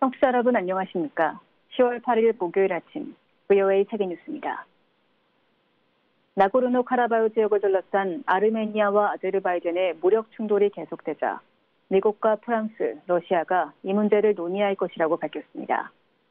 청취자 여러분 안녕하십니까? 10월 8일 목요일 아침 VOA 세계뉴스입니다. 나고르노카라바흐 지역을 둘러싼 아르메니아와 아제르바이잔의 무력 충돌이 계속되자 미국과 프랑스, 러시아가 이 문제를 논의할 것이라고 밝혔습니다.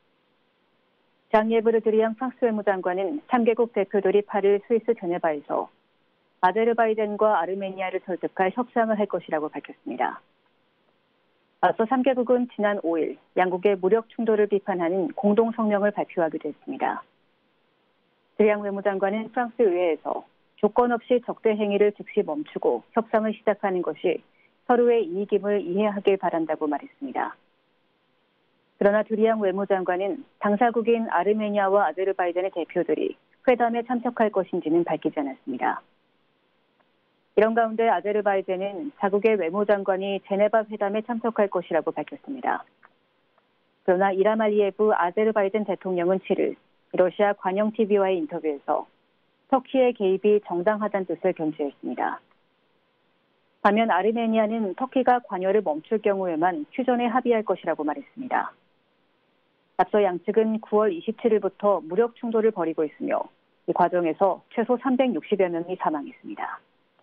장예브르 드리앙 프랑스 외무장관은 3개국 대표들이 8일 스위스 제네바에서 아제르바이잔과 아르메니아를 설득할 협상을 할 것이라고 밝혔습니다. 앞서 3개국은 지난 5일 양국의 무력 충돌을 비판하는 공동 성명을 발표하기도 했습니다. 드리앙 외무장관은 프랑스 의회에서 조건 없이 적대 행위를 즉시 멈추고 협상을 시작하는 것이 서로의 이익임을 이해하길 바란다고 말했습니다. 그러나 드리앙 외무장관은 당사국인 아르메니아와 아제르바이잔의 대표들이 회담에 참석할 것인지는 밝히지 않았습니다. 이런 가운데 아제르바이잔은 자국의 외무장관이 제네바 회담에 참석할 것이라고 밝혔습니다. 그러나 이람 알리예브 아제르바이잔 대통령은 7일 러시아 관영 TV와의 인터뷰에서 터키의 개입이 정당하다는 뜻을 견지했습니다. 반면 아르메니아는 터키가 관여를 멈출 경우에만 휴전에 합의할 것이라고 말했습니다. 앞서 양측은 9월 27일부터 무력 충돌을 벌이고 있으며 이 과정에서 최소 360여 명이 사망했습니다.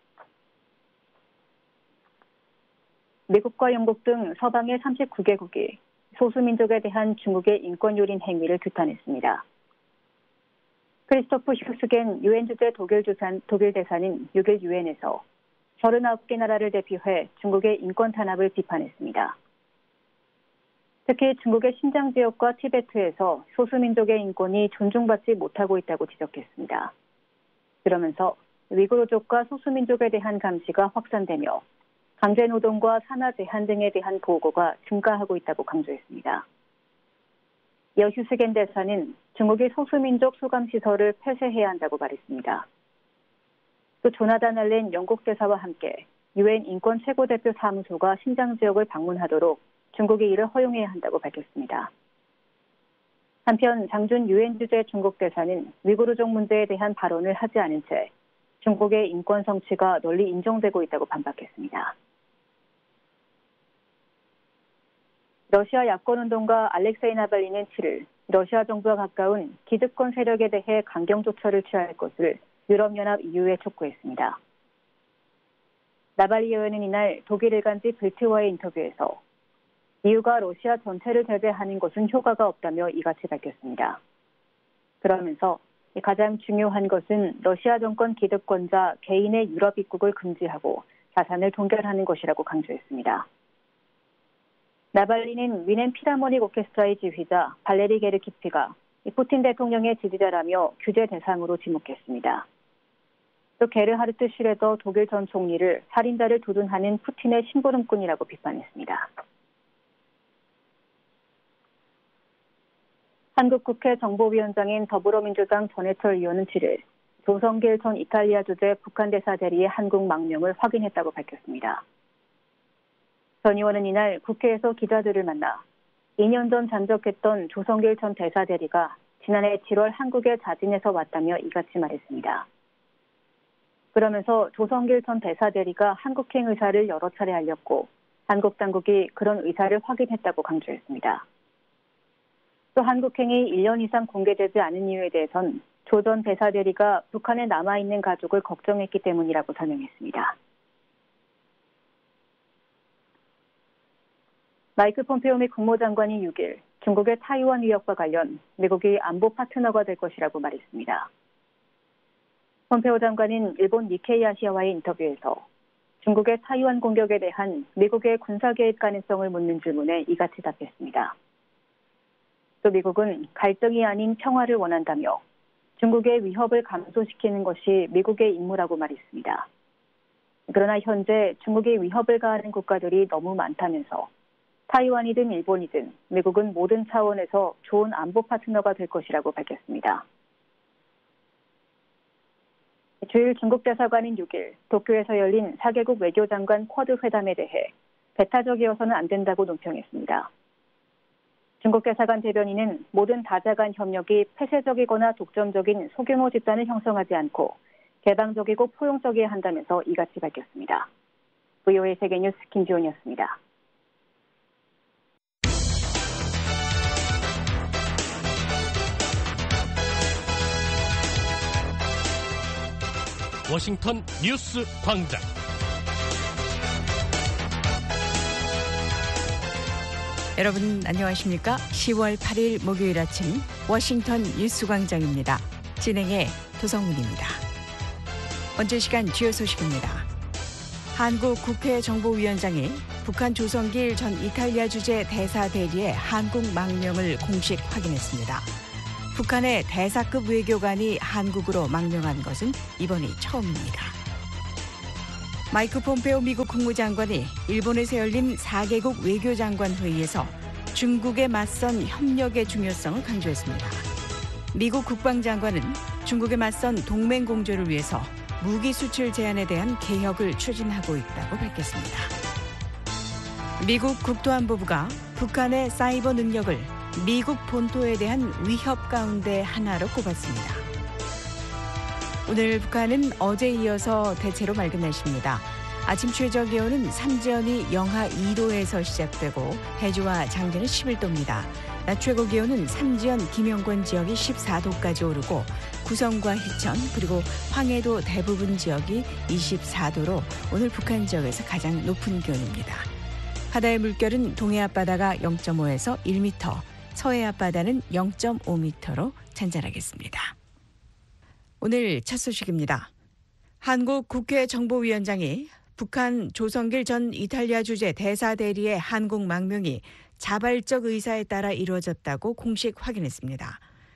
미국과 영국 등 서방의 39개국이 소수민족에 대한 중국의 인권유린 행위를 규탄했습니다. 크리스토프 휴스겐 유엔 주재 독일 대사는 6일 유엔에서 39개 나라를 대표해 중국의 인권 탄압을 비판했습니다. 특히 중국의 신장 지역과 티베트에서 소수민족의 인권이 존중받지 못하고 있다고 지적했습니다. 그러면서 위구르족과 소수민족에 대한 감시가 확산되며 강제노동과 산하 제한 등에 대한 보고가 증가하고 있다고 강조했습니다. 이어 휴스겐 대사는 중국이 소수민족 수감시설을 폐쇄해야 한다고 말했습니다. 또 조나단 알렌 영국 대사와 함께 유엔 인권 최고대표 사무소가 신장 지역을 방문하도록 중국이 이를 허용해야 한다고 밝혔습니다. 한편 장준 유엔 주재 중국 대사는 위구르족 문제에 대한 발언을 하지 않은 채 중국의 인권 성취가 널리 인정되고 있다고 반박했습니다. 러시아 야권운동가 알렉세이 나발리는 7일 러시아 정부와 가까운 기득권 세력에 대해 강경 조처를 취할 것을 유럽연합 EU에 촉구했습니다. 나발리 의원은 이날 독일 일간지 빌트와의 인터뷰에서 EU가 러시아 전체를 제재하는 것은 효과가 없다며 이같이 밝혔습니다. 그러면서 가장 중요한 것은 러시아 정권 기득권자 개인의 유럽 입국을 금지하고 자산을 동결하는 것이라고 강조했습니다. 나발리는 위넨 필하모닉 오케스트라의 지휘자 발레리 게르키피가 푸틴 대통령의 지지자라며 규제 대상으로 지목했습니다. 또 게르하르트 슈레더 독일 전 총리를 살인자를 두둔하는 푸틴의 심부름꾼이라고 비판했습니다. 한국국회 정보위원장인 더불어민주당 전해철 의원은 7일 조성길 전 이탈리아 주재 북한 대사 대리의 한국 망명을 확인했다고 밝혔습니다. 전 의원은 이날 국회에서 기자들을 만나 2년 전 잠적했던 조성길 전 대사 대리가 지난해 7월 한국에 자진해서 왔다며 이같이 말했습니다. 그러면서 조성길 전 대사 대리가 한국행 의사를 여러 차례 알렸고 한국 당국이 그런 의사를 확인했다고 강조했습니다. 또 한국행이 1년 이상 공개되지 않은 이유에 대해선 조 전 대사 대리가 북한에 남아있는 가족을 걱정했기 때문이라고 설명했습니다. 마이크 폼페오 미 국무장관이 6일 중국의 타이완 위협과 관련 미국이 안보 파트너가 될 것이라고 말했습니다. 폼페오 장관은 일본 니케이 아시아와의 인터뷰에서 중국의 타이완 공격에 대한 미국의 군사 개입 가능성을 묻는 질문에 이같이 답했습니다. 또 미국은 갈등이 아닌 평화를 원한다며 중국의 위협을 감소시키는 것이 미국의 임무라고 말했습니다. 그러나 현재 중국이 위협을 가하는 국가들이 너무 많다면서 타이완이든 일본이든 미국은 모든 차원에서 좋은 안보 파트너가 될 것이라고 밝혔습니다. 주일 중국 대사관은 6일 도쿄에서 열린 4개국 외교장관 쿼드 회담에 대해 배타적이어서는 안 된다고 논평했습니다. 중국 대사관 대변인은 모든 다자 간 협력이 폐쇄적이거나 독점적인 소규모 집단을 형성하지 않고 개방적이고 포용적이어야 한다면서 이같이 밝혔습니다. VOA 세계뉴스 김지원이었습니다. 워싱턴 뉴스 광장. 여러분 안녕하십니까? 10월 8일 목요일 아침 워싱턴 뉴스 광장입니다. 진행의 도성훈입니다. 먼저 시간 주요 소식입니다. 한국 국회 정보위원장이 북한 조성길 전 이탈리아 주재 대사 대리의 한국 망명을 공식 확인했습니다. 북한의 대사급 외교관이 한국으로 망명한 것은 이번이 처음입니다. 마이크 폼페오 미국 국무장관이 일본에서 열린 4개국 외교장관 회의에서 중국에 맞선 협력의 중요성을 강조했습니다. 미국 국방장관은 중국에 맞선 동맹 공조를 위해서 무기 수출 제한에 대한 개혁을 추진하고 있다고 밝혔습니다. 미국 국토안보부가 북한의 사이버 능력을 미국 본토에 대한 위협 가운데 하나로 꼽았습니다. 오늘 북한은 어제에 이어서 대체로 맑은 날씨입니다. 아침 최저 기온은 삼지연이 영하 2도에서 시작되고 해주와 장제는 11도입니다. 낮 최고 기온은 삼지연, 김영권 지역이 14도까지 오르고 구성과 희천 그리고 황해도 대부분 지역이 24도로 오늘 북한 지역에서 가장 높은 기온입니다. 바다의 물결은 동해 앞바다가 0.5에서 1m, 서해 앞바다는 0.5m로 잔잔하겠습니다. 오늘 첫 소식입니다. 한국 국회 정보위원장이 북한 조성길 전 이탈리아 주재 대사 대리의 한국 망명이 자발적 의사에 따라 이루어졌다고 공식 확인했습니다.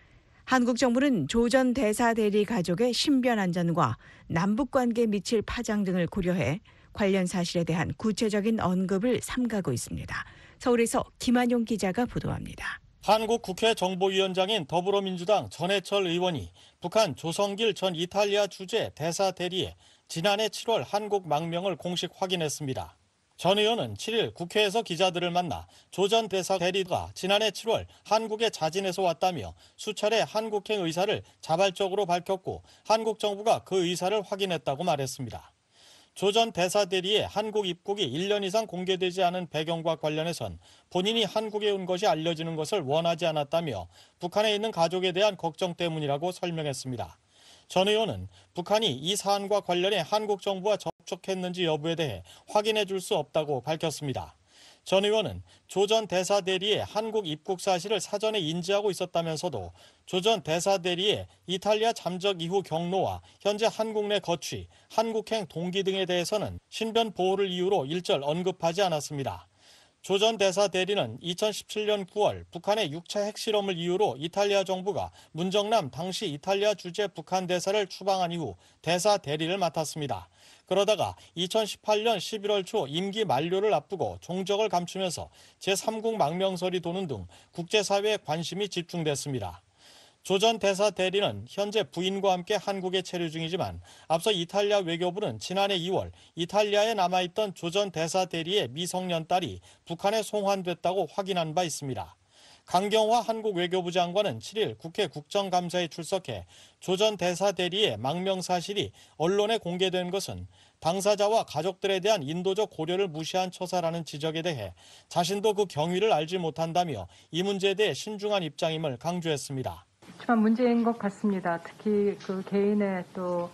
한국 정부는 조 전 대사 대리 가족의 신변 안전과 남북관계에 미칠 파장 등을 고려해 관련 사실에 대한 구체적인 언급을 삼가고 있습니다. 서울에서 김한용 기자가 보도합니다. 한국 국회 정보위원장인 더불어민주당 전해철 의원이 북한 조성길 전 이탈리아 주재 대사 대리의 지난해 7월 한국 망명을 공식 확인했습니다. 전 의원은 7일 국회에서 기자들을 만나 조 전 대사 대리가 지난해 7월 한국에 자진해서 왔다며 수차례 한국행 의사를 자발적으로 밝혔고 한국 정부가 그 의사를 확인했다고 말했습니다. 조 전 대사 대리의 한국 입국이 1년 이상 공개되지 않은 배경과 관련해선 본인이 한국에 온 것이 알려지는 것을 원하지 않았다며 북한에 있는 가족에 대한 걱정 때문이라고 설명했습니다. 전 의원은 북한이 이 사안과 관련해 한국 정부와 접촉했는지 여부에 대해 확인해 줄 수 없다고 밝혔습니다. 전 의원은 조 전 대사 대리의 한국 입국 사실을 사전에 인지하고 있었다면서도 조 전 대사 대리의 이탈리아 잠적 이후 경로와 현재 한국 내 거취, 한국행 동기 등에 대해서는 신변 보호를 이유로 일절 언급하지 않았습니다. 조 전 대사 대리는 2017년 9월 북한의 6차 핵실험을 이유로 이탈리아 정부가 문정남 당시 이탈리아 주재 북한 대사를 추방한 이후 대사 대리를 맡았습니다. 그러다가 2018년 11월 초 임기 만료를 앞두고 종적을 감추면서 제3국 망명설이 도는 등 국제사회의 관심이 집중됐습니다. 조 전 대사 대리는 현재 부인과 함께 한국에 체류 중이지만 앞서 이탈리아 외교부는 지난해 2월 이탈리아에 남아있던 조 전 대사 대리의 미성년 딸이 북한에 송환됐다고 확인한 바 있습니다. 강경화 한국 외교부 장관은 7일 국회 국정감사에 출석해 조 전 대사 대리의 망명 사실이 언론에 공개된 것은 당사자와 가족들에 대한 인도적 고려를 무시한 처사라는 지적에 대해 자신도 그 경위를 알지 못한다며 이 문제에 대해 신중한 입장임을 강조했습니다. 참 문제인 것 같습니다. 특히 그 개인의 또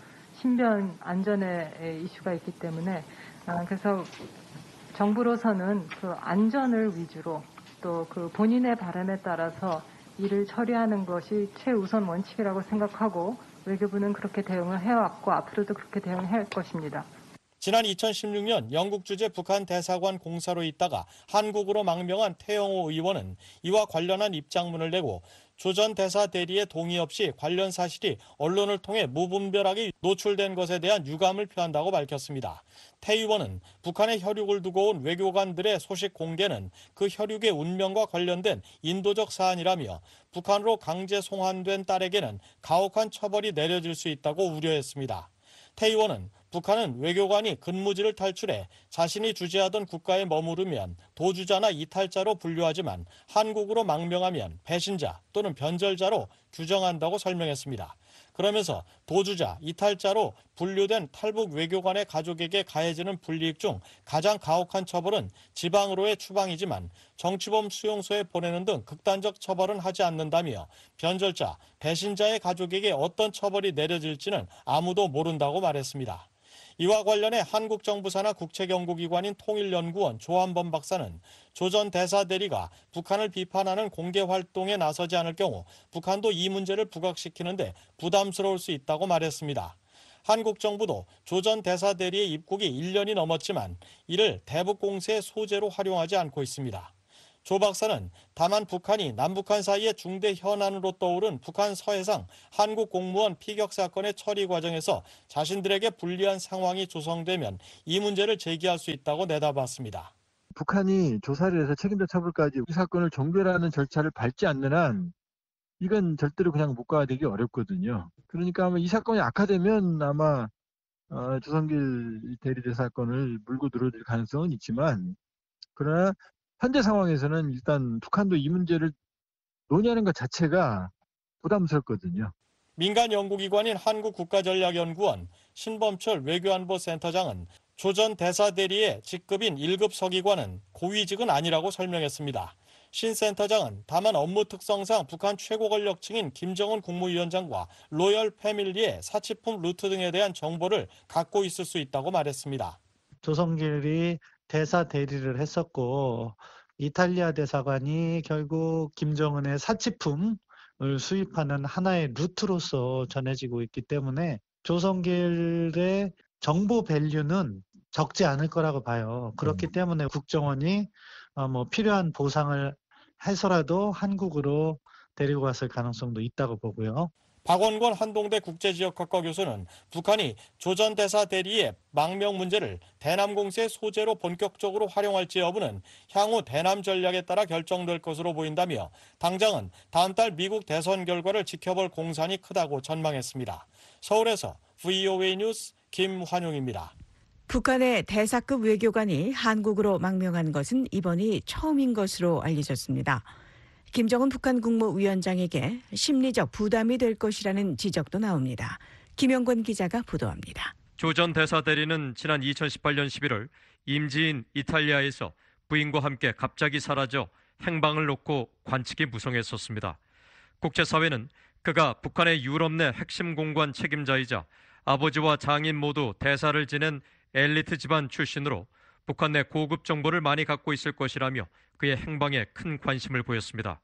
신변 안전의 이슈가 있기 때문에 그래서 정부로서는 그 안전을 위주로 또 그 본인의 바람에 따라서 일을 처리하는 것이 최우선 원칙이라고 생각하고 외교부는 그렇게 대응을 해왔고 앞으로도 그렇게 대응할 것입니다. 지난 2016년 영국 주재 북한 대사관 공사로 있다가 한국으로 망명한 태영호 의원은 이와 관련한 입장문을 내고 조 전 대사 대리의 동의 없이 관련 사실이 언론을 통해 무분별하게 노출된 것에 대한 유감을 표한다고 밝혔습니다. 태 의원은 북한의 혈육을 두고 온 외교관들의 소식 공개는 그 혈육의 운명과 관련된 인도적 사안이라며 북한으로 강제 송환된 딸에게는 가혹한 처벌이 내려질 수 있다고 우려했습니다. 태 의원은 북한은 외교관이 근무지를 탈출해 자신이 주재하던 국가에 머무르면 도주자나 이탈자로 분류하지만 한국으로 망명하면 배신자 또는 변절자로 규정한다고 설명했습니다. 그러면서 도주자, 이탈자로 분류된 탈북 외교관의 가족에게 가해지는 불이익 중 가장 가혹한 처벌은 지방으로의 추방이지만 정치범 수용소에 보내는 등 극단적 처벌은 하지 않는다며 변절자, 배신자의 가족에게 어떤 처벌이 내려질지는 아무도 모른다고 말했습니다. 이와 관련해 한국 정부 산하 국책연구기관인 통일연구원 조한범 박사는 조 전 대사 대리가 북한을 비판하는 공개 활동에 나서지 않을 경우 북한도 이 문제를 부각시키는데 부담스러울 수 있다고 말했습니다. 한국 정부도 조 전 대사 대리의 입국이 1년이 넘었지만 이를 대북 공세의 소재로 활용하지 않고 있습니다. 조 박사는 다만 북한이 남북한 사이의 중대 현안으로 떠오른 북한 서해상 한국 공무원 피격 사건의 처리 과정에서 자신들에게 불리한 상황이 조성되면 이 문제를 제기할 수 있다고 내다봤습니다. 북한이 조사를 해서 책임자 처벌까지 이 사건을 종결하는 절차를 밟지 않는 한 이건 절대로 그냥 묵과되기 어렵거든요. 그러니까 아마 이 사건이 악화되면 아마 조성길 대리대 사건을 물고 늘어질 가능성은 있지만 그러나 현재 상황에서는 일단 북한도 이 문제를 논의하는 것 자체가 부담스럽거든요. 민간 연구기관인 한국국가전략연구원 신범철 외교안보센터장은 조 전 대사 대리의 직급인 1급 서기관은 고위직은 아니라고 설명했습니다. 신 센터장은 다만 업무 특성상 북한 최고 권력층인 김정은 국무위원장과 로열 패밀리의 사치품 루트 등에 대한 정보를 갖고 있을 수 있다고 말했습니다. 조성길이 대사 대리를 했었고 이탈리아 대사관이 결국 김정은의 사치품을 수입하는 하나의 루트로서 전해지고 있기 때문에 조성길의 정보 밸류는 적지 않을 거라고 봐요. 그렇기 때문에 국정원이 필요한 보상을 해서라도 한국으로 데리고 갔을 가능성도 있다고 보고요. 박원권 한동대 국제지역학과 교수는 북한이 조 전 대사 대리의 망명 문제를 대남 공세의 소재로 본격적으로 활용할지 여부는 향후 대남 전략에 따라 결정될 것으로 보인다며 당장은 다음 달 미국 대선 결과를 지켜볼 공산이 크다고 전망했습니다. 서울에서 VOA 뉴스 김환용입니다. 북한의 대사급 외교관이 한국으로 망명한 것은 이번이 처음인 것으로 알려졌습니다. 김정은 북한 국무위원장에게 심리적 부담이 될 것이라는 지적도 나옵니다. 김영권 기자가 보도합니다. 조 전 대사 대리는 지난 2018년 11월 임지인 이탈리아에서 부인과 함께 갑자기 사라져 행방을 놓고 관측이 무성했었습니다. 국제사회는 그가 북한의 유럽 내 핵심 공관 책임자이자 아버지와 장인 모두 대사를 지낸 엘리트 집안 출신으로 북한 내 고급 정보를 많이 갖고 있을 것이라며 그의 행방에 큰 관심을 보였습니다.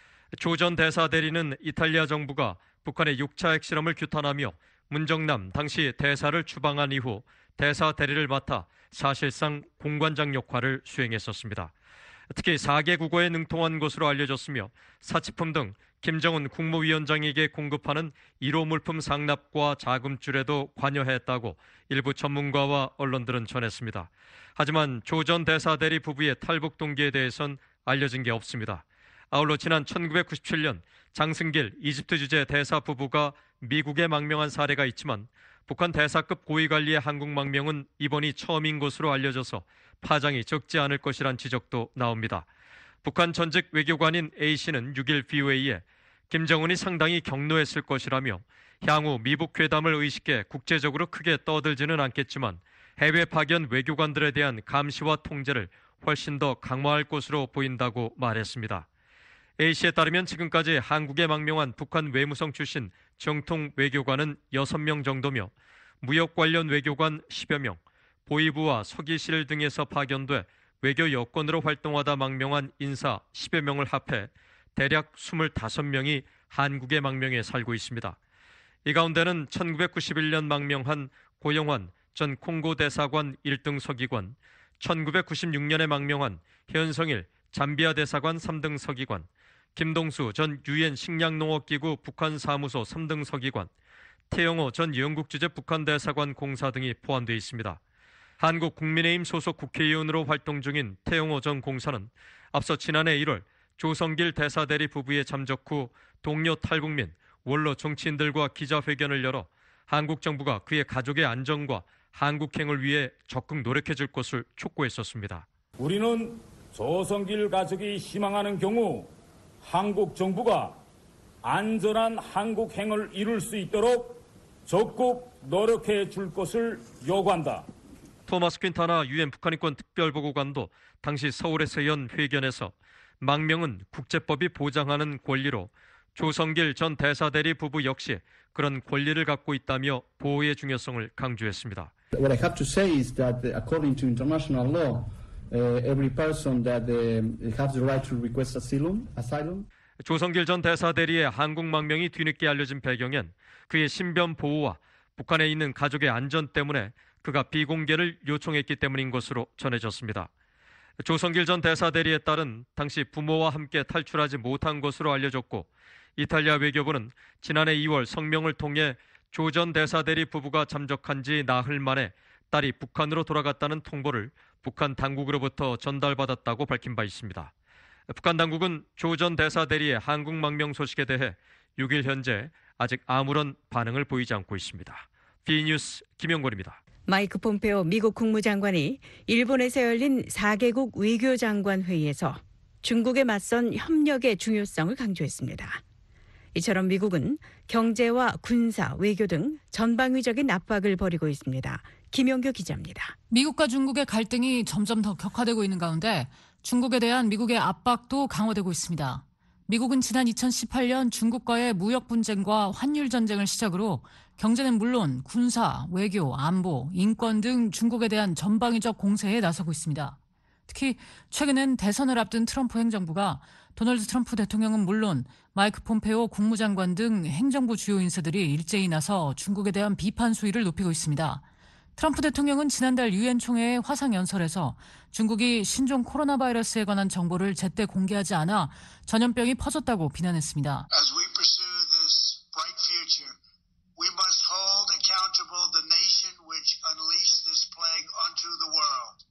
조 전 대사 대리는 이탈리아 정부가 북한의 6차 핵실험을 규탄하며 문정남 당시 대사를 추방한 이후 대사 대리를 맡아 사실상 공관장 역할을 수행했었습니다. 특히 4개 국어에 능통한 것으로 알려졌으며 사치품 등 김정은 국무위원장에게 공급하는 1호 물품 상납과 자금줄에도 관여했다고 일부 전문가와 언론들은 전했습니다. 하지만 조 전 대사 대리 부부의 탈북 동기에 대해선 알려진 게 없습니다. 아울러 지난 1997년 장승길 이집트 주재 대사 부부가 미국에 망명한 사례가 있지만 북한 대사급 고위관리의 한국 망명은 이번이 처음인 것으로 알려져서 파장이 적지 않을 것이란 지적도 나옵니다. 북한 전직 외교관인 A씨는 6일 VOA에 김정은이 상당히 격노했을 것이라며 향후 미북 회담을 의식해 국제적으로 크게 떠들지는 않겠지만 해외 파견 외교관들에 대한 감시와 통제를 훨씬 더 강화할 것으로 보인다고 말했습니다. A씨에 따르면 지금까지 한국에 망명한 북한 외무성 출신 정통 외교관은 6명 정도며 무역 관련 외교관 10여 명, 보위부와 서기실 등에서 파견돼 외교 여건으로 활동하다 망명한 인사 10여 명을 합해 대략 25명이 한국에 망명해 살고 있습니다. 이 가운데는 1991년 망명한 고영환 전 콩고 대사관 1등 서기관, 1996년에 망명한 현성일 잠비아 대사관 3등 서기관, 김동수 전 유엔 식량농업기구 북한 사무소 3등 서기관, 태영호 전 영국 주재 북한 대사관 공사 등이 포함되어 있습니다. 한국 국민의힘 소속 국회의원으로 활동 중인 태영호 전 공사는 앞서 지난해 1월 조성길 대사대리 부부의 잠적 후 동료 탈북민, 원로 정치인들과 기자회견을 열어 한국 정부가 그의 가족의 안전과 한국행을 위해 적극 노력해 줄 것을 촉구했었습니다. 우리는 조성길 가족이 희망하는 경우 한국 정부가 안전한 한국행을 이룰 수 있도록 적극 노력해 줄 것을 요구한다. 토마스 퀸타나 유엔 북한인권 특별보고관도 당시 서울에서 연 회견에서 망명은 국제법이 보장하는 권리로 조성길 전 대사대리 부부 역시 그런 권리를 갖고 있다며 보호의 중요성을 강조했습니다. What I have to say is that according to international law, every person that has the right to request asylum. 조성길 전 대사대리의 한국 망명이 뒤늦게 알려진 배경엔 그의 신변 보호와 북한에 있는 가족의 안전 때문에 그가 비공개를 요청했기 때문인 것으로 전해졌습니다. 조성길 전 대사대리의 딸은 당시 부모와 함께 탈출하지 못한 것으로 알려졌고 이탈리아 외교부는 지난해 2월 성명을 통해 조 전 대사대리 부부가 잠적한 지 나흘 만에 딸이 북한으로 돌아갔다는 통보를 북한 당국으로부터 전달받았다고 밝힌 바 있습니다. 북한 당국은 조 전 대사대리의 한국 망명 소식에 대해 6일 현재 아직 아무런 반응을 보이지 않고 있습니다. B뉴스 김영권입니다. 마이크 폼페오 미국 국무장관이 일본에서 열린 4개국 외교장관 회의에서 중국에 맞선 협력의 중요성을 강조했습니다. 이처럼 미국은 경제와 군사, 외교 등 전방위적인 압박을 벌이고 있습니다. 김용규 기자입니다. 미국과 중국의 갈등이 점점 더 격화되고 있는 가운데 중국에 대한 미국의 압박도 강화되고 있습니다. 미국은 지난 2018년 중국과의 무역 분쟁과 환율 전쟁을 시작으로 경제는 물론 군사, 외교, 안보, 인권 등 중국에 대한 전방위적 공세에 나서고 있습니다. 특히 최근엔 대선을 앞둔 트럼프 행정부가 도널드 트럼프 대통령은 물론 마이크 폼페오 국무장관 등 행정부 주요 인사들이 일제히 나서 중국에 대한 비판 수위를 높이고 있습니다. 트럼프 대통령은 지난달 유엔 총회의 화상 연설에서 중국이 신종 코로나 바이러스에 관한 정보를 제때 공개하지 않아 전염병이 퍼졌다고 비난했습니다. As we pursue this bright future, we must hold accountable the nation which unleashed this plague onto the world.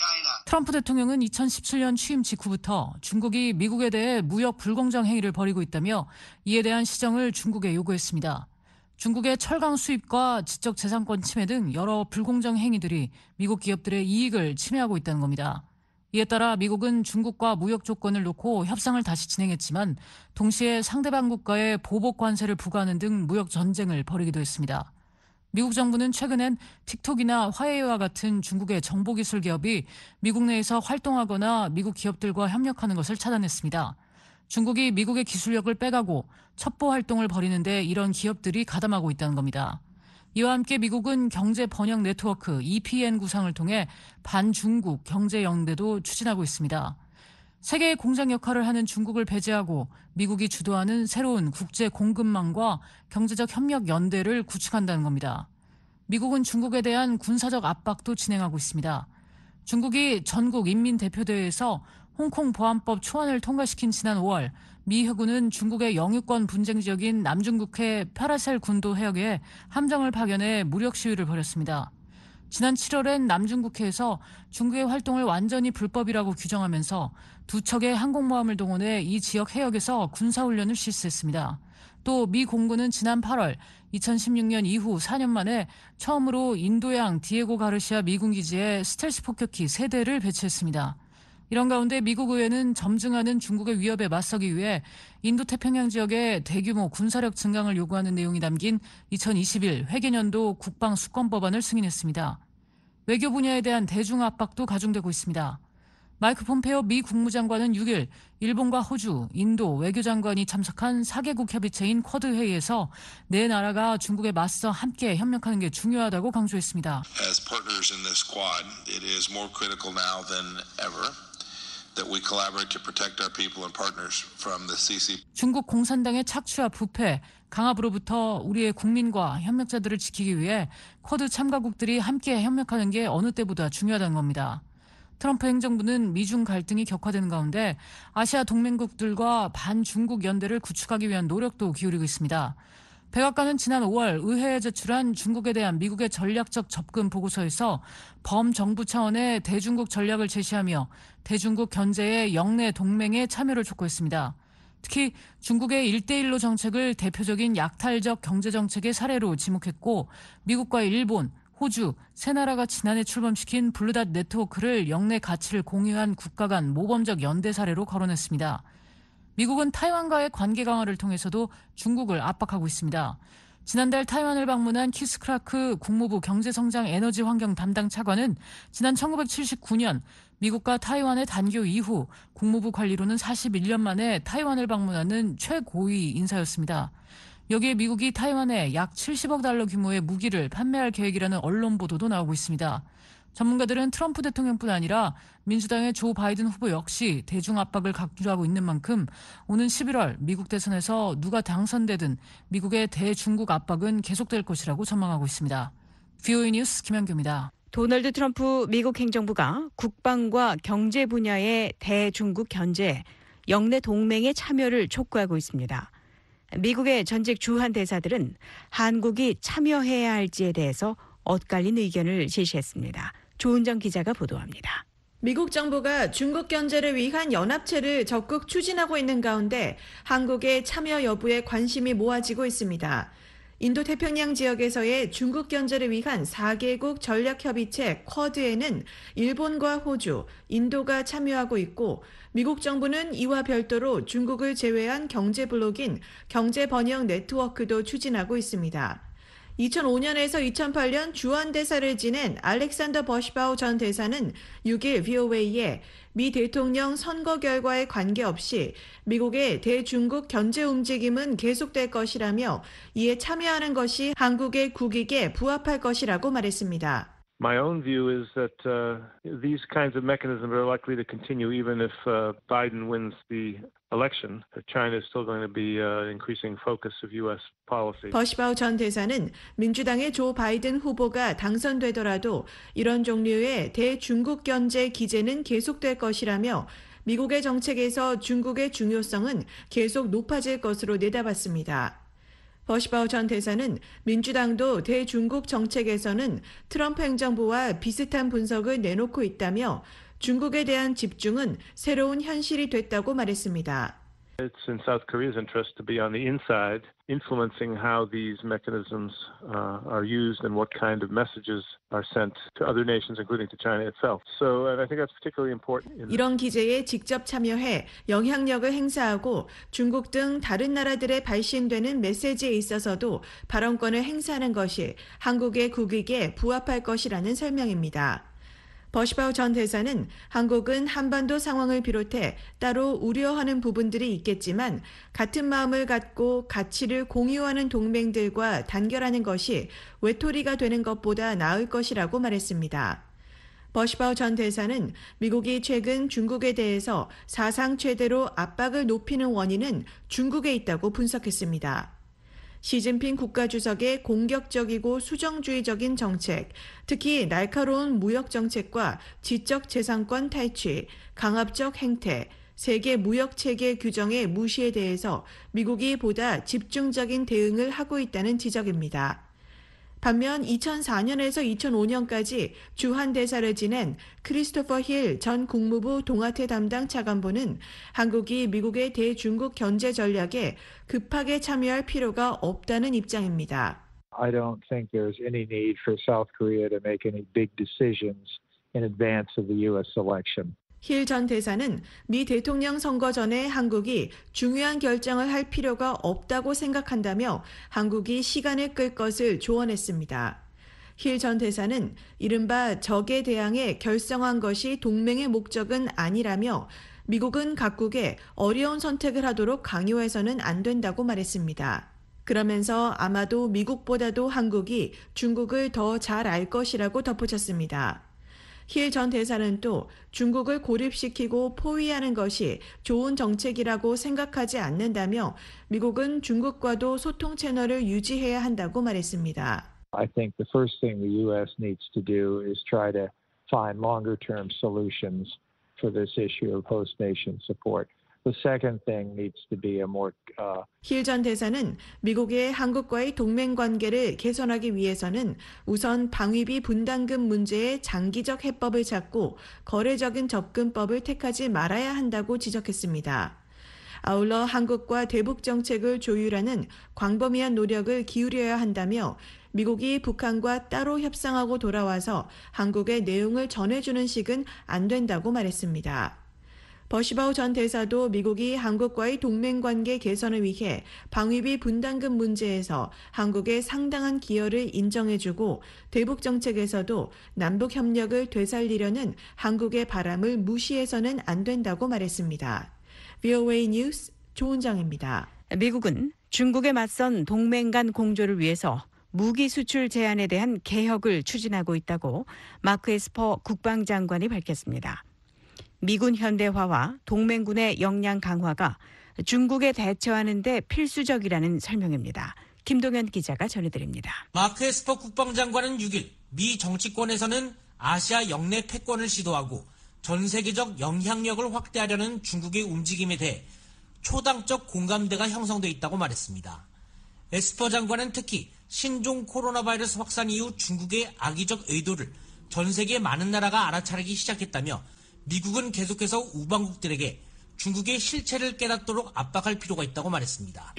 트럼프 대통령은 2017년 취임 직후부터 중국이 미국에 대해 무역 불공정 행위를 벌이고 있다며 이에 대한 시정을 중국에 요구했습니다. 중국의 철강 수입과 지적재산권 침해 등 여러 불공정 행위들이 미국 기업들의 이익을 침해하고 있다는 겁니다. 이에 따라 미국은 중국과 무역 조건을 놓고 협상을 다시 진행했지만 동시에 상대방 국가에 보복 관세를 부과하는 등 무역 전쟁을 벌이기도 했습니다. 미국 정부는 최근엔 틱톡이나 화웨이와 같은 중국의 정보기술 기업이 미국 내에서 활동하거나 미국 기업들과 협력하는 것을 차단했습니다. 중국이 미국의 기술력을 빼가고 첩보 활동을 벌이는데 이런 기업들이 가담하고 있다는 겁니다. 이와 함께 미국은 경제 번역 네트워크 EPN 구상을 통해 반중국 경제 영대도 추진하고 있습니다. 세계의 공장 역할을 하는 중국을 배제하고 미국이 주도하는 새로운 국제 공급망과 경제적 협력 연대를 구축한다는 겁니다. 미국은 중국에 대한 군사적 압박도 진행하고 있습니다. 중국이 전국 인민대표대회에서 홍콩 보안법 초안을 통과시킨 지난 5월 미 해군은 중국의 영유권 분쟁 지역인 남중국해 파라셀 군도 해역에 함정을 파견해 무력 시위를 벌였습니다. 지난 7월엔 남중국해에서 중국의 활동을 완전히 불법이라고 규정하면서 두 척의 항공모함을 동원해 이 지역 해역에서 군사훈련을 실시했습니다. 또 미 공군은 지난 8월 2016년 이후 4년 만에 처음으로 인도양 디에고 가르시아 미군 기지에 스텔스 폭격기 3대를 배치했습니다. 이런 가운데 미국 의회는 점증하는 중국의 위협에 맞서기 위해 인도태평양 지역의 대규모 군사력 증강을 요구하는 내용이 담긴 2021 회계년도 국방수권법안을 승인했습니다. 외교 분야에 대한 대중 압박도 가중되고 있습니다. 마이크 폼페오 미 국무장관은 6일 일본과 호주, 인도 외교장관이 참석한 4개국 협의체인 쿼드 회의에서 네 나라가 중국에 맞서 함께 협력하는 게 중요하다고 강조했습니다. As partners in this quad, it is more critical now than ever. That we collaborate to protect our people and partners from the CCP. 중국 공산당의 착취와 부패, 강압으로부터 우리의 국민과 협력자들을 지키기 위해 쿼드 참가국들이 함께 협력하는 게 어느 때보다 중요하다는 겁니다. 트럼프 행정부는 미중 갈등이 격화되는 가운데 아시아 동맹국들과 반중국 연대를 구축하기 위한 노력도 기울이고 있습니다. 백악관은 지난 5월 의회에 제출한 중국에 대한 미국의 전략적 접근 보고서에서 범정부 차원의 대중국 전략을 제시하며 대중국 견제의 영내 동맹에 참여를 촉구했습니다. 특히 중국의 1대1로 정책을 대표적인 약탈적 경제정책의 사례로 지목했고 미국과 일본, 호주, 세 나라가 지난해 출범시킨 블루닷 네트워크를 영내 가치를 공유한 국가 간 모범적 연대 사례로 거론했습니다. 미국은 타이완과의 관계 강화를 통해서도 중국을 압박하고 있습니다. 지난달 타이완을 방문한 키스 크라크 국무부 경제성장 에너지 환경 담당 차관은 지난 1979년 미국과 타이완의 단교 이후 국무부 관리로는 41년 만에 타이완을 방문하는 최고위 인사였습니다. 여기에 미국이 타이완에 약 70억 달러 규모의 무기를 판매할 계획이라는 언론 보도도 나오고 있습니다. 전문가들은 트럼프 대통령뿐 아니라 민주당의 조 바이든 후보 역시 대중 압박을 강조하고 있는 만큼 오는 11월 미국 대선에서 누가 당선되든 미국의 대중국 압박은 계속될 것이라고 전망하고 있습니다. VOA 뉴스 김현규입니다. 도널드 트럼프 미국 행정부가 국방과 경제 분야의 대중국 견제, 영내 동맹의 참여를 촉구하고 있습니다. 미국의 전직 주한 대사들은 한국이 참여해야 할지에 대해서 엇갈린 의견을 제시했습니다. 조은정 기자가 보도합니다. 미국 정부가 중국 견제를 위한 연합체를 적극 추진하고 있는 가운데 한국의 참여 여부에 관심이 모아지고 있습니다. 인도태평양 지역에서의 중국 견제를 위한 4개국 전략협의체 쿼드에는 일본과 호주, 인도가 참여하고 있고 미국 정부는 이와 별도로 중국을 제외한 경제 블록인 경제번영 네트워크도 추진하고 있습니다. 2005년에서 2008년 주한 대사를 지낸 알렉산더 버시바우 전 대사는 6일 VOA에 미 대통령 선거 결과에 관계없이 미국의 대중국 견제 움직임은 계속될 것이라며 이에 참여하는 것이 한국의 국익에 부합할 것이라고 말했습니다. My own view is that these kinds of mechanisms are likely to continue even if Biden wins the election. China is still going to be increasing focus of U.S. policy. 버시바우 전 대사는 민주당의 조 바이든 후보가 당선되더라도 이런 종류의 대중국 견제 기제는 계속될 것이라며 미국의 정책에서 중국의 중요성은 계속 높아질 것으로 내다봤습니다. 버시바우 전 대사는 민주당도 대중국 정책에서는 트럼프 행정부와 비슷한 분석을 내놓고 있다며 중국에 대한 집중은 새로운 현실이 됐다고 말했습니다. It's in South Korea's interest to be on the inside, influencing how these mechanisms are used and what kind of messages are sent to other nations, including to China itself. So, and I think that's particularly important. 이런 기제에 직접 참여해 영향력을 행사하고 중국 등 다른 나라들에 발신되는 메시지에 있어서도 발언권을 행사하는 것이 한국의 국익에 부합할 것이라는 설명입니다. 버시바우 전 대사는 한국은 한반도 상황을 비롯해 따로 우려하는 부분들이 있겠지만 같은 마음을 갖고 가치를 공유하는 동맹들과 단결하는 것이 외톨이가 되는 것보다 나을 것이라고 말했습니다. 버시바우 전 대사는 미국이 최근 중국에 대해서 사상 최대로 압박을 높이는 원인은 중국에 있다고 분석했습니다. 시진핑 국가주석의 공격적이고 수정주의적인 정책, 특히 날카로운 무역 정책과 지적 재산권 탈취, 강압적 행태, 세계 무역 체계 규정의 무시에 대해서 미국이 보다 집중적인 대응을 하고 있다는 지적입니다. 반면 2004년에서 2005년까지 주한 대사를 지낸 크리스토퍼 힐 전 국무부 동아태 담당 차관보는 한국이 미국의 대중국 견제 전략에 급하게 참여할 필요가 없다는 입장입니다. I don't think there's any need for South Korea to make any big decisions in advance of the U.S. election. 힐 전 대사는 미 대통령 선거 전에 한국이 중요한 결정을 할 필요가 없다고 생각한다며 한국이 시간을 끌 것을 조언했습니다. 힐 전 대사는 이른바 적에 대항해 결성한 것이 동맹의 목적은 아니라며 미국은 각국에 어려운 선택을 하도록 강요해서는 안 된다고 말했습니다. 그러면서 아마도 미국보다도 한국이 중국을 더 잘 알 것이라고 덧붙였습니다. 힐 전 대사는 또 중국을 고립시키고 포위하는 것이 좋은 정책이라고 생각하지 않는다며 미국은 중국과도 소통 채널을 유지해야 한다고 말했습니다. I think the first thing the U.S. needs to do is try to find longer-term solutions for this issue of host nation support. The second thing needs to be a more 힐 전 대사는 미국의 한국과의 동맹 관계를 개선하기 위해서는 우선 방위비 분담금 문제의 장기적 해법을 찾고 거래적인 접근법을 택하지 말아야 한다고 지적했습니다. 아울러 한국과 대북 정책을 조율하는 광범위한 노력을 기울여야 한다며 미국이 북한과 따로 협상하고 돌아와서 한국의 내용을 전해주는 식은 안 된다고 말했습니다. 버시바우 전 대사도 미국이 한국과의 동맹관계 개선을 위해 방위비 분담금 문제에서 한국의 상당한 기여를 인정해주고 대북 정책에서도 남북 협력을 되살리려는 한국의 바람을 무시해서는 안 된다고 말했습니다. VOA 뉴스 조은정입니다. 미국은 중국에 맞선 동맹 간 공조를 위해서 무기 수출 제한에 대한 개혁을 추진하고 있다고 마크 에스퍼 국방장관이 밝혔습니다. 미군 현대화와 동맹군의 역량 강화가 중국에 대처하는 데 필수적이라는 설명입니다. 김동현 기자가 전해드립니다. 마크 에스퍼 국방장관은 6일 미 정치권에서는 아시아 영내 패권을 시도하고 전 세계적 영향력을 확대하려는 중국의 움직임에 대해 초당적 공감대가 형성돼 있다고 말했습니다. 에스퍼 장관은 특히 신종 코로나 바이러스 확산 이후 중국의 악의적 의도를 전 세계 많은 나라가 알아차리기 시작했다며 미국은 계속해서 우방국들에게 중국의 실체를 깨닫도록 압박할 필요가 있다고 말했습니다.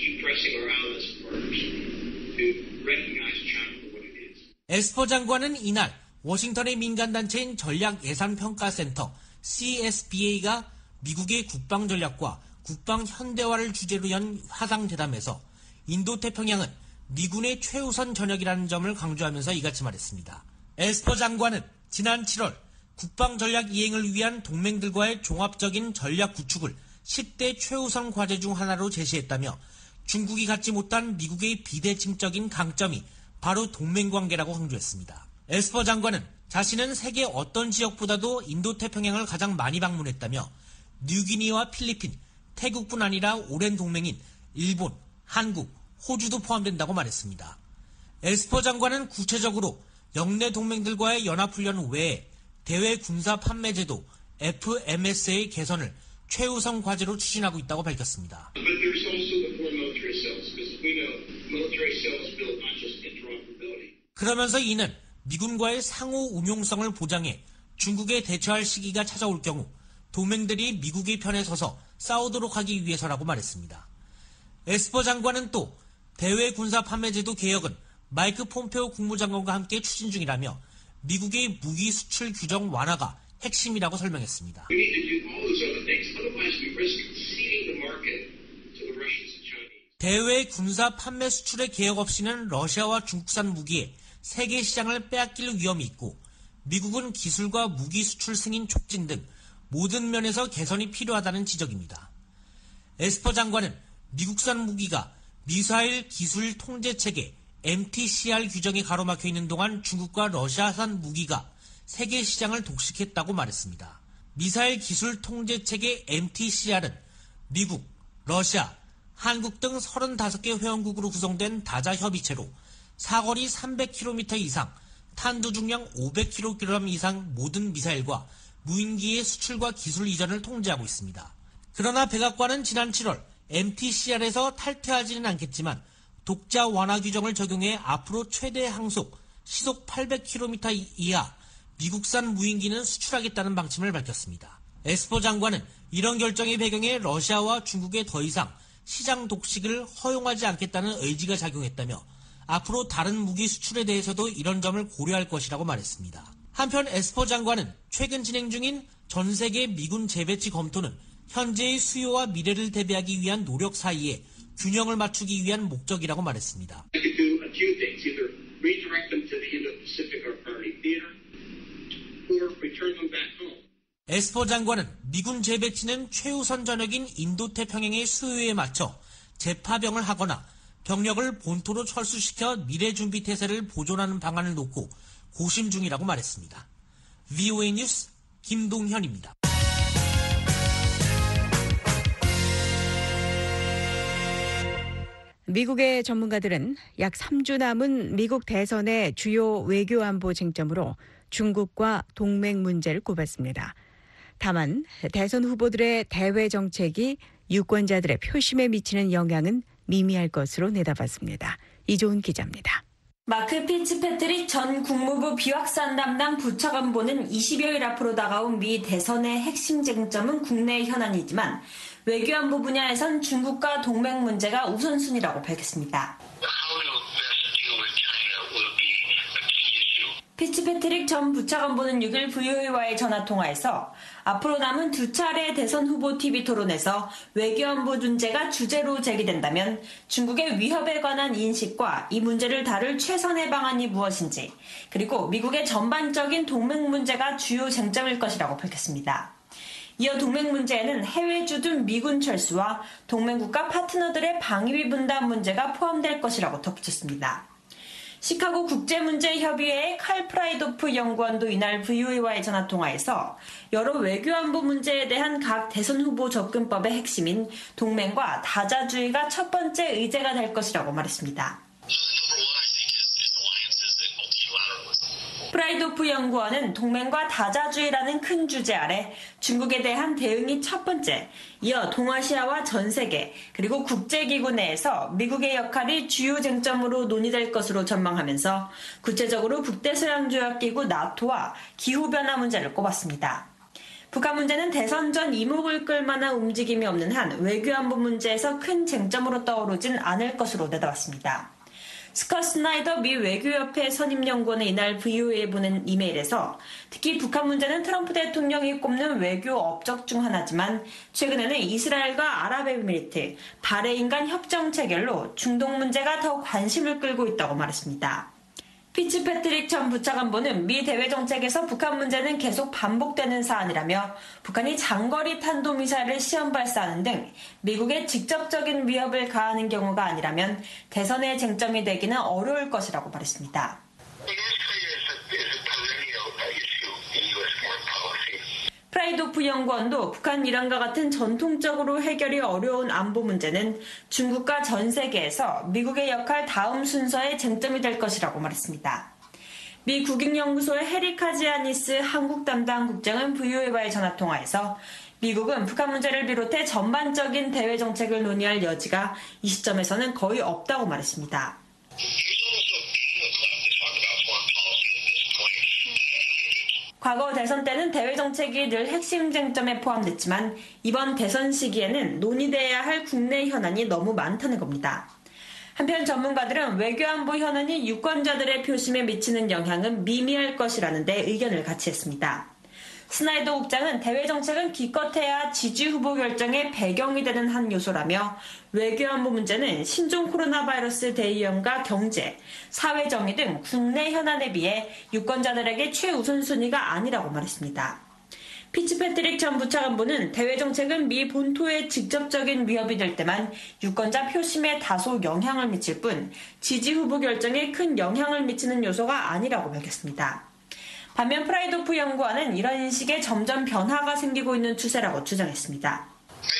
에스퍼 장관은 이날 워싱턴의 민간단체인 전략예산평가센터 CSBA가 미국의 국방전략과 국방 현대화를 주제로 연 화상대담에서 인도태평양은 미군의 최우선 전역이라는 점을 강조하면서 이같이 말했습니다. 에스퍼 장관은 지난 7월 국방전략 이행을 위한 동맹들과의 종합적인 전략 구축을 10대 최우선 과제 중 하나로 제시했다며 중국이 갖지 못한 미국의 비대칭적인 강점이 바로 동맹관계라고 강조했습니다. 에스퍼 장관은 자신은 세계 어떤 지역보다도 인도태평양을 가장 많이 방문했다며 뉴기니와 필리핀, 태국뿐 아니라 오랜 동맹인 일본, 한국, 호주도 포함된다고 말했습니다. 에스퍼 장관은 구체적으로 영내 동맹들과의 연합훈련 외에 대외 군사 판매 제도 FMS의 개선을 최우선 과제로 추진하고 있다고 밝혔습니다. 그러면서 이는 미군과의 상호 운용성을 보장해 중국에 대처할 시기가 찾아올 경우 동맹들이 미국의 편에 서서 싸우도록 하기 위해서라고 말했습니다. 에스퍼 장관은 또 대외 군사 판매 제도 개혁은 마이크 폼페오 국무장관과 함께 추진 중이라며 미국의 무기 수출 규정 완화가 핵심이라고 설명했습니다. 대외 군사 판매 수출의 개혁 없이는 러시아와 중국산 무기에 세계 시장을 빼앗길 위험이 있고 미국은 기술과 무기 수출 승인 촉진 등 모든 면에서 개선이 필요하다는 지적입니다. 에스퍼 장관은 미국산 무기가 미사일 기술 통제 체계 MTCR 규정에 가로막혀 있는 동안 중국과 러시아산 무기가 세계 시장을 독식했다고 말했습니다. 미사일 기술 통제 체계 MTCR은 미국, 러시아, 한국 등 35개 회원국으로 구성된 다자 협의체로 사거리 300km 이상, 탄두 중량 500kg 이상 모든 미사일과 무인기의 수출과 기술 이전을 통제하고 있습니다. 그러나 백악관은 지난 7월 MTCR에서 탈퇴하지는 않겠지만 독자 완화 규정을 적용해 앞으로 최대 항속, 시속 800km 이하 미국산 무인기는 수출하겠다는 방침을 밝혔습니다. 에스퍼 장관은 이런 결정의 배경에 러시아와 중국에 더 이상 시장 독식을 허용하지 않겠다는 의지가 작용했다며 앞으로 다른 무기 수출에 대해서도 이런 점을 고려할 것이라고 말했습니다. 한편 에스퍼 장관은 최근 진행 중인 전 세계 미군 재배치 검토는 현재의 수요와 미래를 대비하기 위한 노력 사이에 균형을 맞추기 위한 목적이라고 말했습니다. 에스퍼 장관은 미군 재배치는 최우선 전역인 인도태평양의 수요에 맞춰 재파병을 하거나 병력을 본토로 철수시켜 미래 준비 태세를 보존하는 방안을 놓고 고심 중이라고 말했습니다. VOA 뉴스 김동현입니다. 미국의 전문가들은 약 3주 남은 미국 대선의 주요 외교안보 쟁점으로 중국과 동맹 문제를 꼽았습니다. 다만 대선 후보들의 대외 정책이 유권자들의 표심에 미치는 영향은 미미할 것으로 내다봤습니다. 이조은 기자입니다. 마크 피츠패트릭 전 국무부 비확산 담당 부차관보는 20여일 앞으로 다가온 미 대선의 핵심 쟁점은 국내 현안이지만 외교안보 분야에선 중국과 동맹 문제가 우선순위라고 밝혔습니다. 피츠패트릭 전 부차관보는 6일 VOA와의 전화통화에서 앞으로 남은 두 차례 대선 후보 TV 토론에서 외교안보 문제가 주제로 제기된다면 중국의 위협에 관한 인식과 이 문제를 다룰 최선의 방안이 무엇인지, 그리고 미국의 전반적인 동맹 문제가 주요 쟁점일 것이라고 밝혔습니다. 이어 동맹 문제에는 해외 주둔 미군 철수와 동맹국가 파트너들의 방위비 분담 문제가 포함될 것이라고 덧붙였습니다. 시카고 국제문제협의회의 칼 프라이도프 연구원도 이날 VOA와의 전화통화에서 여러 외교안보 문제에 대한 각 대선 후보 접근법의 핵심인 동맹과 다자주의가 첫 번째 의제가 될 것이라고 말했습니다. 프라이도프 연구원은 동맹과 다자주의라는 큰 주제 아래 중국에 대한 대응이 첫 번째, 이어 동아시아와 전 세계, 그리고 국제기구 내에서 미국의 역할이 주요 쟁점으로 논의될 것으로 전망하면서 구체적으로 북대서양조약기구 나토와 기후변화 문제를 꼽았습니다. 북한 문제는 대선 전 이목을 끌 만한 움직임이 없는 한 외교안보 문제에서 큰 쟁점으로 떠오르진 않을 것으로 내다봤습니다. 스컷 스나이더 미 외교협회 선임연구원은 이날 VOA에 보낸 이메일에서 특히 북한 문제는 트럼프 대통령이 꼽는 외교 업적 중 하나지만 최근에는 이스라엘과 아랍에미리트, 바레인 간 협정 체결로 중동 문제가 더 관심을 끌고 있다고 말했습니다. 피츠패트릭 전 부차관보는 미 대외 정책에서 북한 문제는 계속 반복되는 사안이라며 북한이 장거리 탄도미사일을 시험 발사하는 등 미국에 직접적인 위협을 가하는 경우가 아니라면 대선의 쟁점이 되기는 어려울 것이라고 말했습니다. 프라이도프 연구원도 북한 이란과 같은 전통적으로 해결이 어려운 안보 문제는 중국과 전 세계에서 미국의 역할 다음 순서의 쟁점이 될 것이라고 말했습니다. 미 국익연구소의 해리 카지아니스 한국 담당 국장은 VOA와의 전화통화에서 미국은 북한 문제를 비롯해 전반적인 대외 정책을 논의할 여지가 이 시점에서는 거의 없다고 말했습니다. 과거 대선 때는 대외 정책이 늘 핵심 쟁점에 포함됐지만 이번 대선 시기에는 논의돼야 할 국내 현안이 너무 많다는 겁니다. 한편 전문가들은 외교안보 현안이 유권자들의 표심에 미치는 영향은 미미할 것이라는데 의견을 같이 했습니다. 스나이더 국장은 대외 정책은 기껏해야 지지 후보 결정의 배경이 되는 한 요소라며 외교안보 문제는 신종 코로나 바이러스 대유행과 경제, 사회 정의 등 국내 현안에 비해 유권자들에게 최우선순위가 아니라고 말했습니다. 피츠패트릭 전 부차관보는 대외 정책은 미 본토에 직접적인 위협이 될 때만 유권자 표심에 다소 영향을 미칠 뿐 지지 후보 결정에 큰 영향을 미치는 요소가 아니라고 밝혔습니다. 반면 프라이도프 연구원은 이런 인식에 점점 변화가 생기고 있는 추세라고 주장했습니다.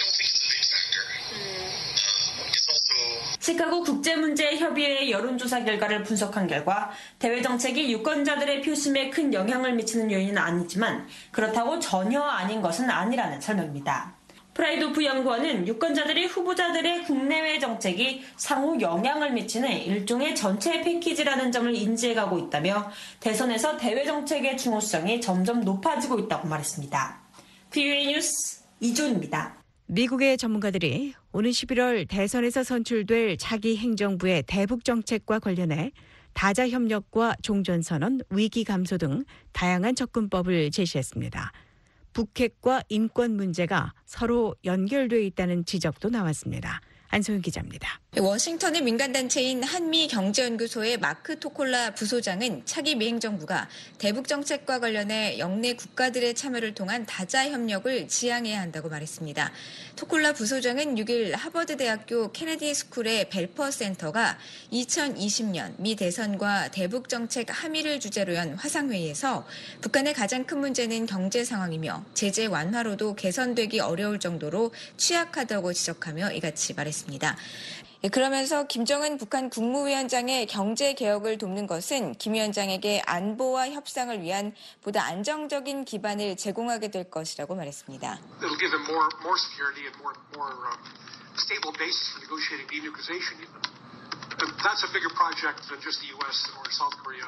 시카고 국제문제협의회의 여론조사 결과를 분석한 결과 대외 정책이 유권자들의 표심에 큰 영향을 미치는 요인은 아니지만 그렇다고 전혀 아닌 것은 아니라는 설명입니다. 프라이도프 연구원은 유권자들이 후보자들의 국내외 정책이 상호 영향을 미치는 일종의 전체 패키지라는 점을 인지해가고 있다며 대선에서 대외 정책의 중요성이 점점 높아지고 있다고 말했습니다. VOA 뉴스 이조입니다. 미국의 전문가들이 오는 11월 대선에서 선출될 차기 행정부의 대북 정책과 관련해 다자 협력과 종전선언, 위기 감소 등 다양한 접근법을 제시했습니다. 북핵과 인권 문제가 서로 연결돼 있다는 지적도 나왔습니다. 안소영 기자입니다. 워싱턴의 민간단체인 한미경제연구소의 마크 토콜라 부소장은 차기 미 행정부가 대북 정책과 관련해 영내 국가들의 참여를 통한 다자 협력을 지향해야 한다고 말했습니다. 토콜라 부소장은 6일 하버드대학교 케네디 스쿨의 벨퍼 센터가 2020년 미 대선과 대북 정책 함의를 주제로 연 화상회의에서 북한의 가장 큰 문제는 경제 상황이며 제재 완화로도 개선되기 어려울 정도로 취약하다고 지적하며 이같이 말했습니다. 그러면서 김정은 북한 국무위원장의 경제 개혁을 돕는 것은 김 위원장에게 안보와 협상을 위한 보다 안정적인 기반을 제공하게 될 것이라고 말했습니다. It'll give them more security and more stable basis for negotiating denuclearization even. That's a bigger project than just the U.S. or South Korea.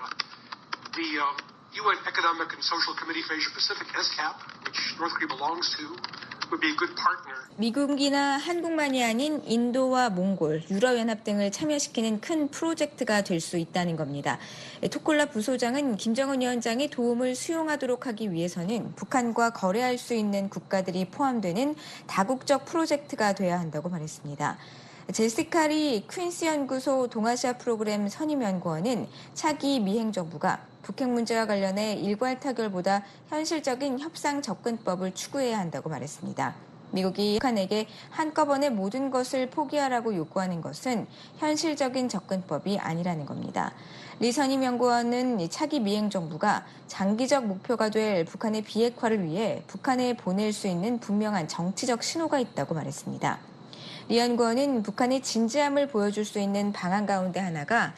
The UN Economic and Social Committee for Asia Pacific, ESCAP, which North Korea belongs to, would be a good partner. 미국이나 한국만이 아닌 인도와 몽골, 유럽연합 등을 참여시키는 큰 프로젝트가 될 수 있다는 겁니다. 토콜라 부소장은 김정은 위원장이 도움을 수용하도록 하기 위해서는 북한과 거래할 수 있는 국가들이 포함되는 다국적 프로젝트가 돼야 한다고 말했습니다. 제시카리 퀸스 연구소 동아시아 프로그램 선임연구원은 차기 미 행정부가 북핵 문제와 관련해 일괄 타결보다 현실적인 협상 접근법을 추구해야 한다고 말했습니다. 미국이 북한에게 한꺼번에 모든 것을 포기하라고 요구하는 것은 현실적인 접근법이 아니라는 겁니다. 리 선임연구원은 차기 미 행정부가 장기적 목표가 될 북한의 비핵화를 위해 북한에 보낼 수 있는 분명한 정치적 신호가 있다고 말했습니다. 리 연구원은 북한의 진지함을 보여줄 수 있는 방안 가운데 하나가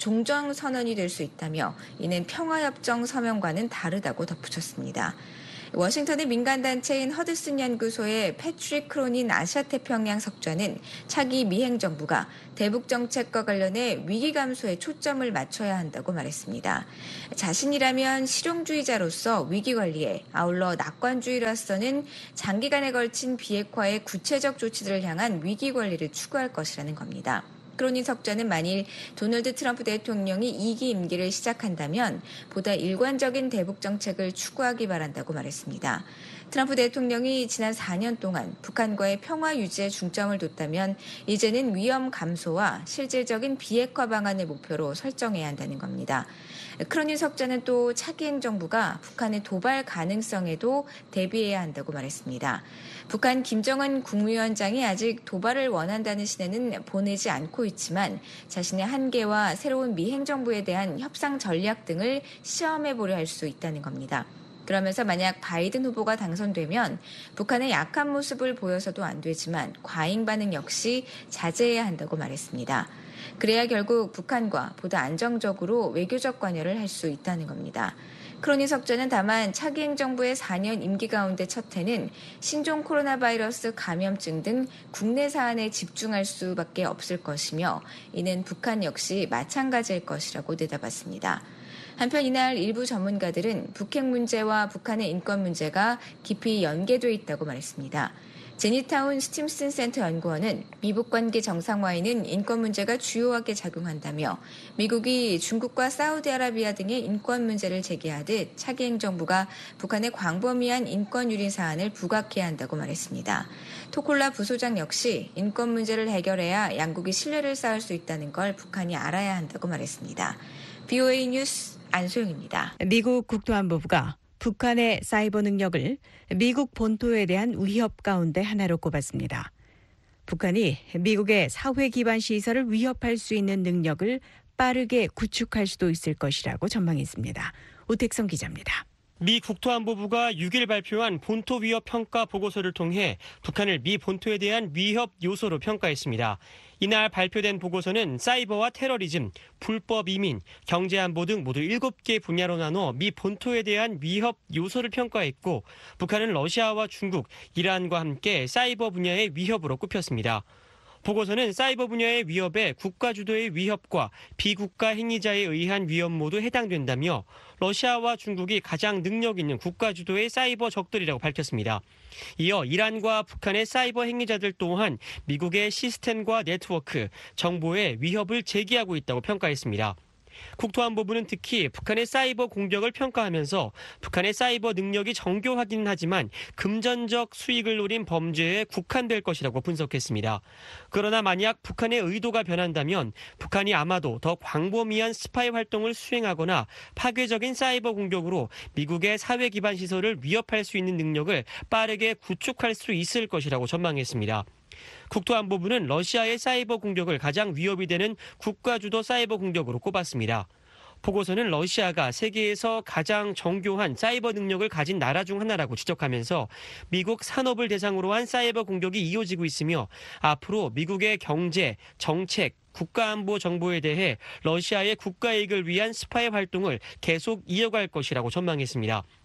종전선언이 될 수 있다며 이는 평화협정 서명과는 다르다고 덧붙였습니다. 워싱턴의 민간단체인 허드슨 연구소의 패트릭 크로닌 아시아태평양 석좌는 차기 미 행정부가 대북 정책과 관련해 위기 감소에 초점을 맞춰야 한다고 말했습니다. 자신이라면 실용주의자로서 위기 관리에 아울러 낙관주의로서는 장기간에 걸친 비핵화의 구체적 조치들을 향한 위기 관리를 추구할 것이라는 겁니다. 크로닌 석좌는 만일 도널드 트럼프 대통령이 2기 임기를 시작한다면 보다 일관적인 대북 정책을 추구하기 바란다고 말했습니다. 트럼프 대통령이 지난 4년 동안 북한과의 평화 유지에 중점을 뒀다면 이제는 위험 감소와 실질적인 비핵화 방안을 목표로 설정해야 한다는 겁니다. 크로닌 석좌는 또 차기 행정부가 북한의 도발 가능성에도 대비해야 한다고 말했습니다. 북한 김정은 국무위원장이 아직 도발을 원한다는 신호는 보내지 않고 있지만 자신의 한계와 새로운 미 행정부에 대한 협상 전략 등을 시험해보려 할 수 있다는 겁니다. 그러면서 만약 바이든 후보가 당선되면 북한의 약한 모습을 보여서도 안 되지만 과잉 반응 역시 자제해야 한다고 말했습니다. 그래야 결국 북한과 보다 안정적으로 외교적 관여를 할 수 있다는 겁니다. 크로닌 석좌는 다만 차기 행정부의 4년 임기 가운데 첫 해는 신종 코로나 바이러스 감염증 등 국내 사안에 집중할 수밖에 없을 것이며 이는 북한 역시 마찬가지일 것이라고 내다봤습니다. 한편 이날 일부 전문가들은 북핵 문제와 북한의 인권 문제가 깊이 연계돼 있다고 말했습니다. 제니타운 스팀슨 센터 연구원은 미북 관계 정상화에는 인권 문제가 주요하게 작용한다며 미국이 중국과 사우디아라비아 등의 인권 문제를 제기하듯 차기 행정부가 북한의 광범위한 인권 유린 사안을 부각해야 한다고 말했습니다. 토콜라 부소장 역시 인권 문제를 해결해야 양국이 신뢰를 쌓을 수 있다는 걸 북한이 알아야 한다고 말했습니다. BOA 뉴스 안소영입니다. 미국 국토안보부가 북한의 사이버 능력을 미국 본토에 대한 위협 가운데 하나로 꼽았습니다. 북한이 미국의 사회 기반 시설을 위협할 수 있는 능력을 빠르게 구축할 수도 있을 것이라고 전망했습니다. 오택성 기자입니다. 미 국토안보부가 6일 발표한 본토 위협 평가 보고서를 통해 북한을 미 본토에 대한 위협 요소로 평가했습니다. 이날 발표된 보고서는 사이버와 테러리즘, 불법 이민, 경제안보 등 모두 7개 분야로 나눠 미 본토에 대한 위협 요소를 평가했고 북한은 러시아와 중국, 이란과 함께 사이버 분야의 위협으로 꼽혔습니다. 보고서는 사이버 분야의 위협에 국가 주도의 위협과 비국가 행위자에 의한 위협 모두 해당된다며 러시아와 중국이 가장 능력 있는 국가 주도의 사이버 적들이라고 밝혔습니다. 이어 이란과 북한의 사이버 행위자들 또한 미국의 시스템과 네트워크, 정보에 위협을 제기하고 있다고 평가했습니다. 국토안보부는 특히 북한의 사이버 공격을 평가하면서 북한의 사이버 능력이 정교하기는 하지만 금전적 수익을 노린 범죄에 국한될 것이라고 분석했습니다. 그러나 만약 북한의 의도가 변한다면 북한이 아마도 더 광범위한 스파이 활동을 수행하거나 파괴적인 사이버 공격으로 미국의 사회 기반 시설을 위협할 수 있는 능력을 빠르게 구축할 수 있을 것이라고 전망했습니다. 국토안보부는 러시아의 사이버 공격을 가장 위협이 되는 국가주도 사이버 공격으로 꼽았습니다. 보고서는 러시아가 세계에서 가장 정교한 사이버 능력을 가진 나라 중 하나라고 지적하면서 미국 산업을 대상으로 한 사이버 공격이 이어지고 있으며 앞으로 미국의 경제, 정책, 국가안보 정보에 대해 러시아의 국가 이익을 위한 스파이 활동을 계속 이어갈 것이라고 전망했습니다.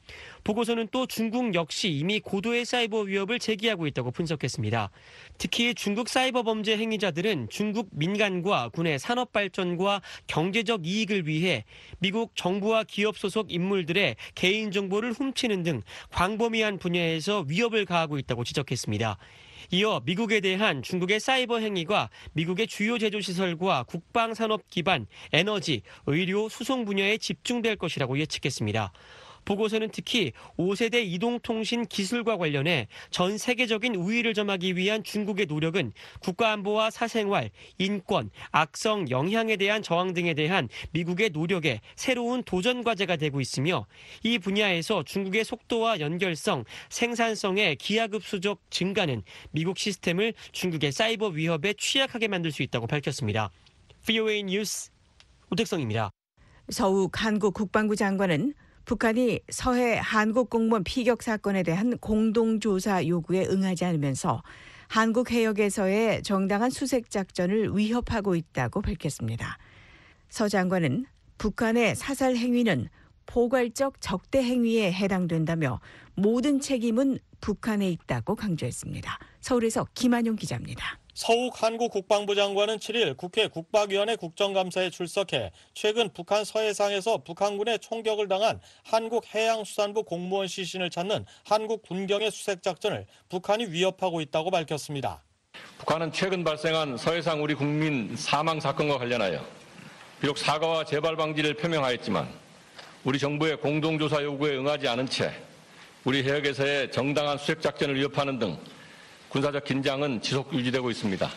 보고서는 또 중국 역시 이미 고도의 사이버 위협을 제기하고 있다고 분석했습니다. 특히 중국 사이버 범죄 행위자들은 중국 민간과 군의 산업 발전과 경제적 이익을 위해 미국 정부와 기업 소속 인물들의 개인정보를 훔치는 등 광범위한 분야에서 위협을 가하고 있다고 지적했습니다. 이어 미국에 대한 중국의 사이버 행위가 미국의 주요 제조시설과 국방산업 기반, 에너지, 의료, 수송 분야에 집중될 것이라고 예측했습니다. 보고서는 특히 5세대 이동통신 기술과 관련해 전 세계적인 우위를 점하기 위한 중국의 노력은 국가안보와 사생활, 인권, 악성 영향에 대한 저항 등에 대한 미국의 노력에 새로운 도전 과제가 되고 있으며 이 분야에서 중국의 속도와 연결성, 생산성의 기하급수적 증가는 미국 시스템을 중국의 사이버 위협에 취약하게 만들 수 있다고 밝혔습니다. VOA 뉴스 오택성입니다. 서욱 한국 국방부 장관은 북한이 서해 한국 공무원 피격 사건에 대한 공동조사 요구에 응하지 않으면서 한국 해역에서의 정당한 수색 작전을 위협하고 있다고 밝혔습니다. 서 장관은 북한의 사살 행위는 포괄적 적대 행위에 해당된다며 모든 책임은 북한에 있다고 강조했습니다. 서울에서 김한용 기자입니다. 서욱 한국 국방부 장관은 7일 국회 국방위원회 국정감사에 출석해 최근 북한 서해상에서 북한군의 총격을 당한 한국해양수산부 공무원 시신을 찾는 한국 군경의 수색작전을 북한이 위협하고 있다고 밝혔습니다. 북한은 최근 발생한 서해상 우리 국민 사망 사건과 관련하여 비록 사과와 재발 방지를 표명하였지만 우리 정부의 공동조사 요구에 응하지 않은 채 우리 해역에서의 정당한 수색작전을 위협하는 등 군사적 긴장은 지속 유지되고 있습니다.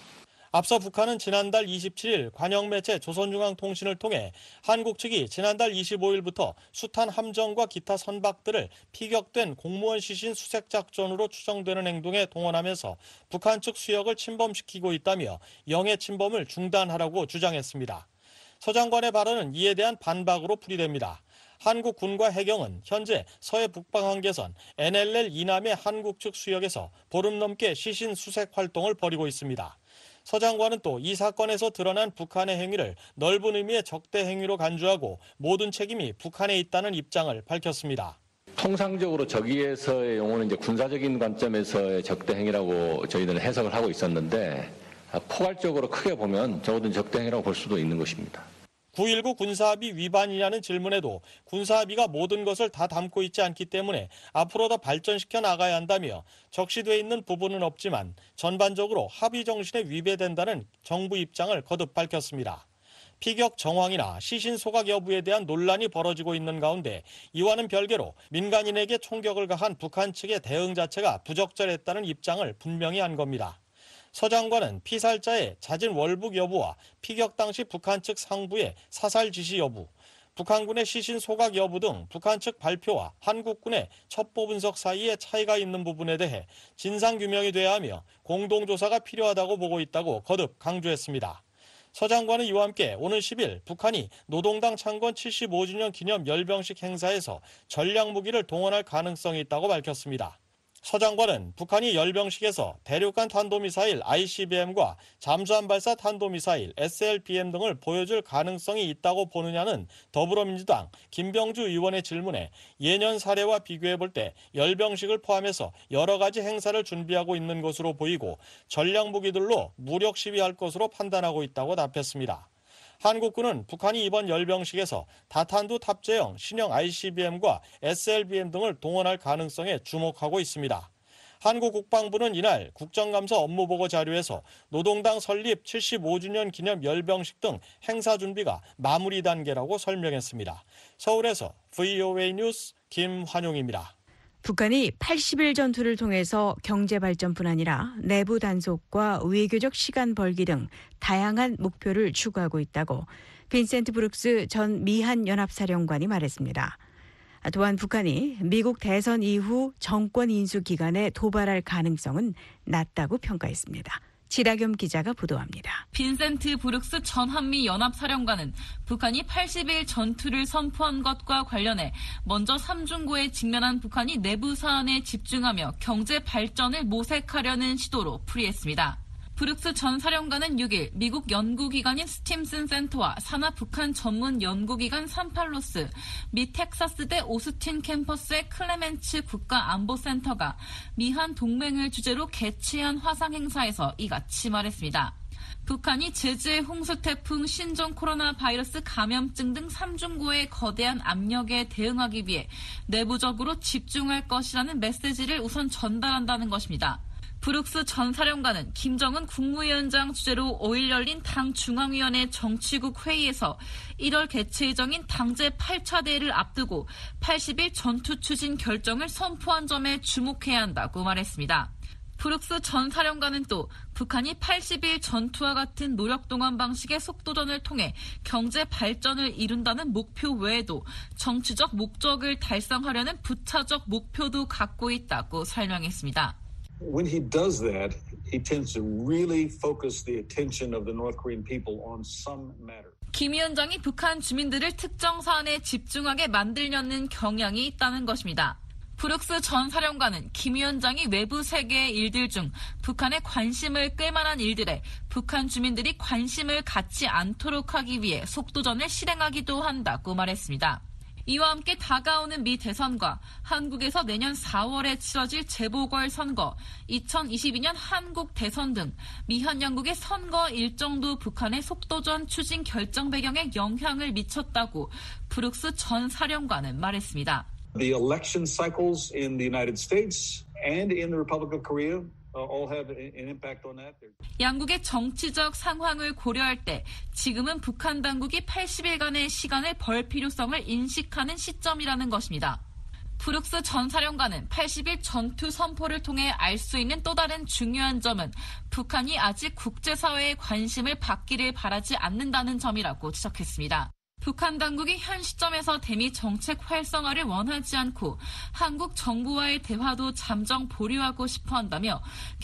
앞서 북한은 지난달 27일 관영 매체 조선중앙통신을 통해 한국 측이 지난달 25일부터 숱한 함정과 기타 선박들을 피격된 공무원 시신 수색 작전으로 추정되는 행동에 동원하면서 북한 측 수역을 침범시키고 있다며 영해 침범을 중단하라고 주장했습니다. 서 장관의 발언은 이에 대한 반박으로 풀이됩니다. 한국 군과 해경은 현재 서해 북방 한계선 NLL 이남의 한국 측 수역에서 보름 넘게 시신 수색 활동을 벌이고 있습니다. 서 장관은 또 이 사건에서 드러난 북한의 행위를 넓은 의미의 적대 행위로 간주하고 모든 책임이 북한에 있다는 입장을 밝혔습니다. 통상적으로 저기에서의 용어는 이제 군사적인 관점에서의 적대 행위라고 저희들은 해석을 하고 있었는데 포괄적으로 크게 보면 적어도 적대 행위라고 볼 수도 있는 것입니다. 9.19 군사합의 위반이냐는 질문에도 군사합의가 모든 것을 다 담고 있지 않기 때문에 앞으로 더 발전시켜 나가야 한다며 적시돼 있는 부분은 없지만 전반적으로 합의 정신에 위배된다는 정부 입장을 거듭 밝혔습니다. 피격 정황이나 시신 소각 여부에 대한 논란이 벌어지고 있는 가운데 이와는 별개로 민간인에게 총격을 가한 북한 측의 대응 자체가 부적절했다는 입장을 분명히 한 겁니다. 서 장관은 피살자의 자진 월북 여부와 피격 당시 북한 측 상부의 사살 지시 여부, 북한군의 시신 소각 여부 등 북한 측 발표와 한국군의 첩보 분석 사이에 차이가 있는 부분에 대해 진상규명이 돼야 하며 공동조사가 필요하다고 보고 있다고 거듭 강조했습니다. 서 장관은 이와 함께 오는 10일 북한이 노동당 창건 75주년 기념 열병식 행사에서 전략무기를 동원할 가능성이 있다고 밝혔습니다. 서 장관은 북한이 열병식에서 대륙간 탄도미사일 ICBM과 잠수함 발사 탄도미사일 SLBM 등을 보여줄 가능성이 있다고 보느냐는 더불어민주당 김병주 의원의 질문에 예년 사례와 비교해볼 때 열병식을 포함해서 여러 가지 행사를 준비하고 있는 것으로 보이고 전략무기들로 무력 시위할 것으로 판단하고 있다고 답했습니다. 한국군은 북한이 이번 열병식에서 다탄두 탑재형 신형 ICBM과 SLBM 등을 동원할 가능성에 주목하고 있습니다. 한국 국방부는 이날 국정감사 업무보고 자료에서 노동당 설립 75주년 기념 열병식 등 행사 준비가 마무리 단계라고 설명했습니다. 서울에서 VOA 뉴스 김환용입니다. 북한이 80일 전투를 통해서 경제 발전뿐 아니라 내부 단속과 외교적 시간 벌기 등 다양한 목표를 추구하고 있다고 빈센트 브룩스 전 미한 연합사령관이 말했습니다. 또한 북한이 미국 대선 이후 정권 인수 기간에 도발할 가능성은 낮다고 평가했습니다. 지라겸 기자가 보도합니다. 빈센트 브룩스 전 한미 연합사령관은 북한이 80일 전투를 선포한 것과 관련해 먼저 삼중고에 직면한 북한이 내부 사안에 집중하며 경제 발전을 모색하려는 시도로 풀이했습니다. 브룩스 전 사령관은 6일 미국 연구기관인 스팀슨 센터와 산하 북한 전문 연구기관 산팔로스, 미 텍사스대 오스틴 캠퍼스의 클레멘츠 국가안보센터가 미한 동맹을 주제로 개최한 화상 행사에서 이같이 말했습니다. 북한이 제주의 홍수 태풍, 신종 코로나 바이러스 감염증 등 3중고의 거대한 압력에 대응하기 위해 내부적으로 집중할 것이라는 메시지를 우선 전달한다는 것입니다. 브룩스 전 사령관은 김정은 국무위원장 주재로 5일 열린 당 중앙위원회 정치국 회의에서 1월 개최 예정인 당제 8차 대회를 앞두고 80일 전투 추진 결정을 선포한 점에 주목해야 한다고 말했습니다. 브룩스 전 사령관은 또 북한이 80일 전투와 같은 노력동원 방식의 속도전을 통해 경제 발전을 이룬다는 목표 외에도 정치적 목적을 달성하려는 부차적 목표도 갖고 있다고 설명했습니다. When he does that, he tends to really focus the attention of the North Korean people on some matter. 김 위원장이 북한 주민들을 특정 사안에 집중하게 만들려는 경향이 있다는 것입니다. 브룩스 전 사령관은 김 위원장이 외부 세계의 일들 중 북한의 관심을 끌만한 일들에 북한 주민들이 관심을 갖지 않도록 하기 위해 속도전을 실행하기도 한다고 말했습니다. 이와 함께 다가오는 미 대선과 한국에서 내년 4월에 치러질 재보궐선거, 2022년 한국 대선 등 미한 양국의 선거 일정도 북한의 속도전 추진 결정 배경에 영향을 미쳤다고 브룩스 전 사령관은 말했습니다. The election cycles in the United States and in the Republic of Korea all have an impact on that. 양국의 정치적 상황을 고려할 때 지금은 북한 당국이 80일간의 시간을 벌 필요성을 인식하는 시점이라는 것입니다. 브룩스 전 사령관은 80일 전투 선포를 통해 알 수 있는 또 다른 중요한 점은 북한이 아직 국제사회의 관심을 받기를 바라지 않는다는 점이라고 지적했습니다. 북한 당국이 현 시점에서 대미 정책 활성화를 원하지 않고 한국 정부와의 대화도 잠정 보류하고 싶어 한다며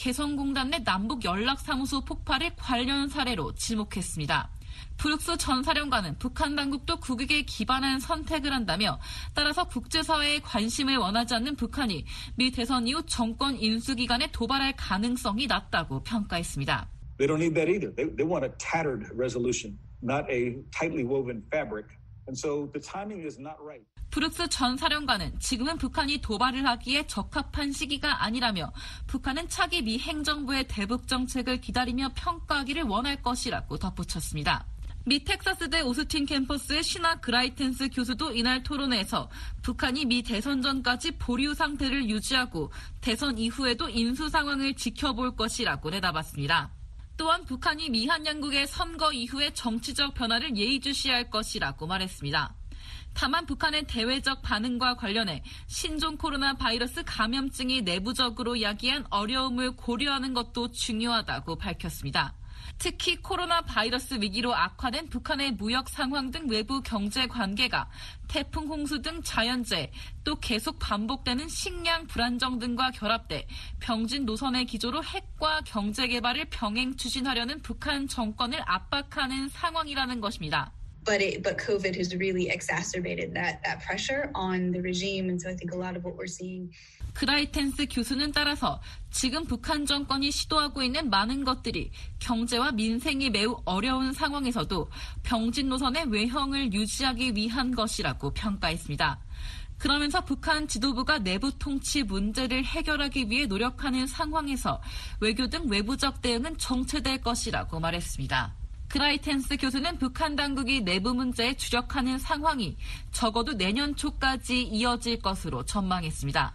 개성공단 내 남북 연락사무소 폭발을 관련 사례로 지목했습니다. 브룩스 전 사령관은 북한 당국도 국익에 기반한 선택을 한다며 따라서 국제사회의 관심을 원하지 않는 북한이 미 대선 이후 정권 인수기간에 도발할 가능성이 낮다고 평가했습니다. They don't need that either. They want a tattered resolution. Not a tightly woven fabric. And so the timing is not right. 브룩스 전 사령관은 지금은 북한이 도발을 하기에 적합한 시기가 아니라며 북한은 차기 미 행정부의 대북 정책을 기다리며 평가하기를 원할 것이라고 덧붙였습니다. 미 텍사스대 오스틴 캠퍼스의 시나 그라이텐스 교수도 이날 토론회에서 북한이 미 대선 전까지 보류 상태를 유지하고 대선 이후에도 인수 상황을 지켜볼 것이라고 내다봤습니다. 또한 북한이 미한 양국의 선거 이후의 정치적 변화를 예의주시할 것이라고 말했습니다. 다만 북한의 대외적 반응과 관련해 신종 코로나 바이러스 감염증이 내부적으로 야기한 어려움을 고려하는 것도 중요하다고 밝혔습니다. 특히 코로나 바이러스 위기로 악화된 북한의 무역 상황 등 외부 경제 관계가 태풍 홍수 등 자연재해, 또 계속 반복되는 식량 불안정 등과 결합돼 병진 노선의 기조로 핵과 경제 개발을 병행 추진하려는 북한 정권을 압박하는 상황이라는 것입니다. But COVID has really exacerbated that pressure on the regime, and so I think a lot of what we're seeing. 그라이텐스 교수는 따라서 지금 북한 정권이 시도하고 있는 많은 것들이 경제와 민생이 매우 어려운 상황에서도 병진 노선의 외형을 유지하기 위한 것이라고 평가했습니다. 그러면서 북한 지도부가 내부 통치 문제를 해결하기 위해 노력하는 상황에서 외교 등 외부적 대응은 정체될 것이라고 말했습니다. 그라이텐스 교수는 북한 당국이 내부 문제에 주력하는 상황이 적어도 내년 초까지 이어질 것으로 전망했습니다.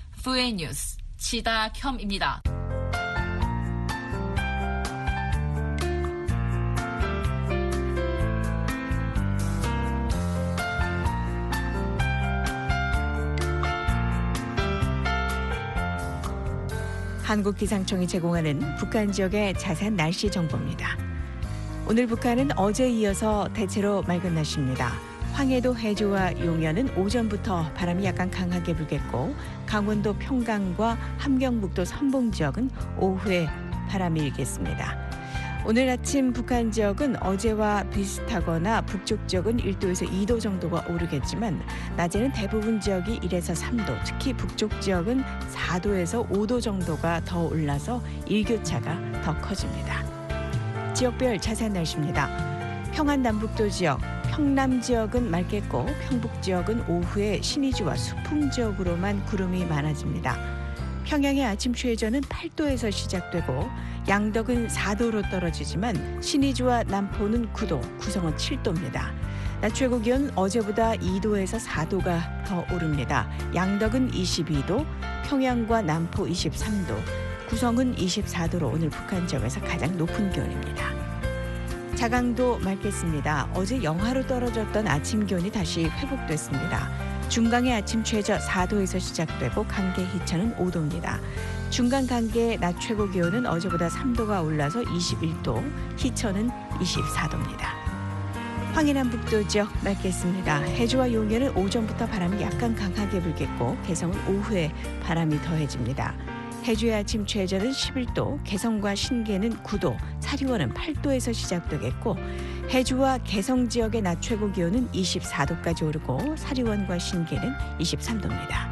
VN 뉴스 지다겸입니다. 한국기상청이 제공하는 북한 지역의 자세한 날씨 정보입니다. 오늘 북한은 어제에 이어서 대체로 맑은 날씨입니다. 황해도 해주와 용현은 오전부터 바람이 약간 강하게 불겠고 강원도 평강과 함경북도 선봉 지역은 오후에 바람이 일겠습니다. 오늘 아침 북한 지역은 어제와 비슷하거나 북쪽 지역은 1도에서 2도 정도가 오르겠지만 낮에는 대부분 지역이 1에서 3도, 특히 북쪽 지역은 4도에서 5도 정도가 더 올라서 일교차가 더 커집니다. 지역별 자세한 날씨입니다. 평안 남북도 지역, 평남 지역은 맑겠고 평북 지역은 오후에 신의주와 수풍 지역으로만 구름이 많아집니다. 평양의 아침 최저는 8도에서 시작되고 양덕은 4도로 떨어지지만 신의주와 남포는 9도, 구성은 7도입니다. 낮 최고 기온 어제보다 2도에서 4도가 더 오릅니다. 양덕은 22도, 평양과 남포 23도, 구성은 24도로 오늘 북한 지역에서 가장 높은 기온입니다. 자강도 맑겠습니다. 어제 영하로 떨어졌던 아침 기온이 다시 회복됐습니다. 중강의 아침 최저 4도에서 시작되고 강계 희천은 5도입니다. 중강 강계의 낮 최고 기온은 어제보다 3도가 올라서 21도, 희천은 24도입니다. 황해남북도 지역 맑겠습니다. 해주와 용해는 오전부터 바람이 약간 강하게 불겠고 개성은 오후에 바람이 더해집니다. 해주의 아침 최저는 11도, 개성과 신계는 9도, 사리원은 8도에서 시작되겠고 해주와 개성 지역의 낮 최고 기온은 24도까지 오르고 사리원과 신계는 23도입니다.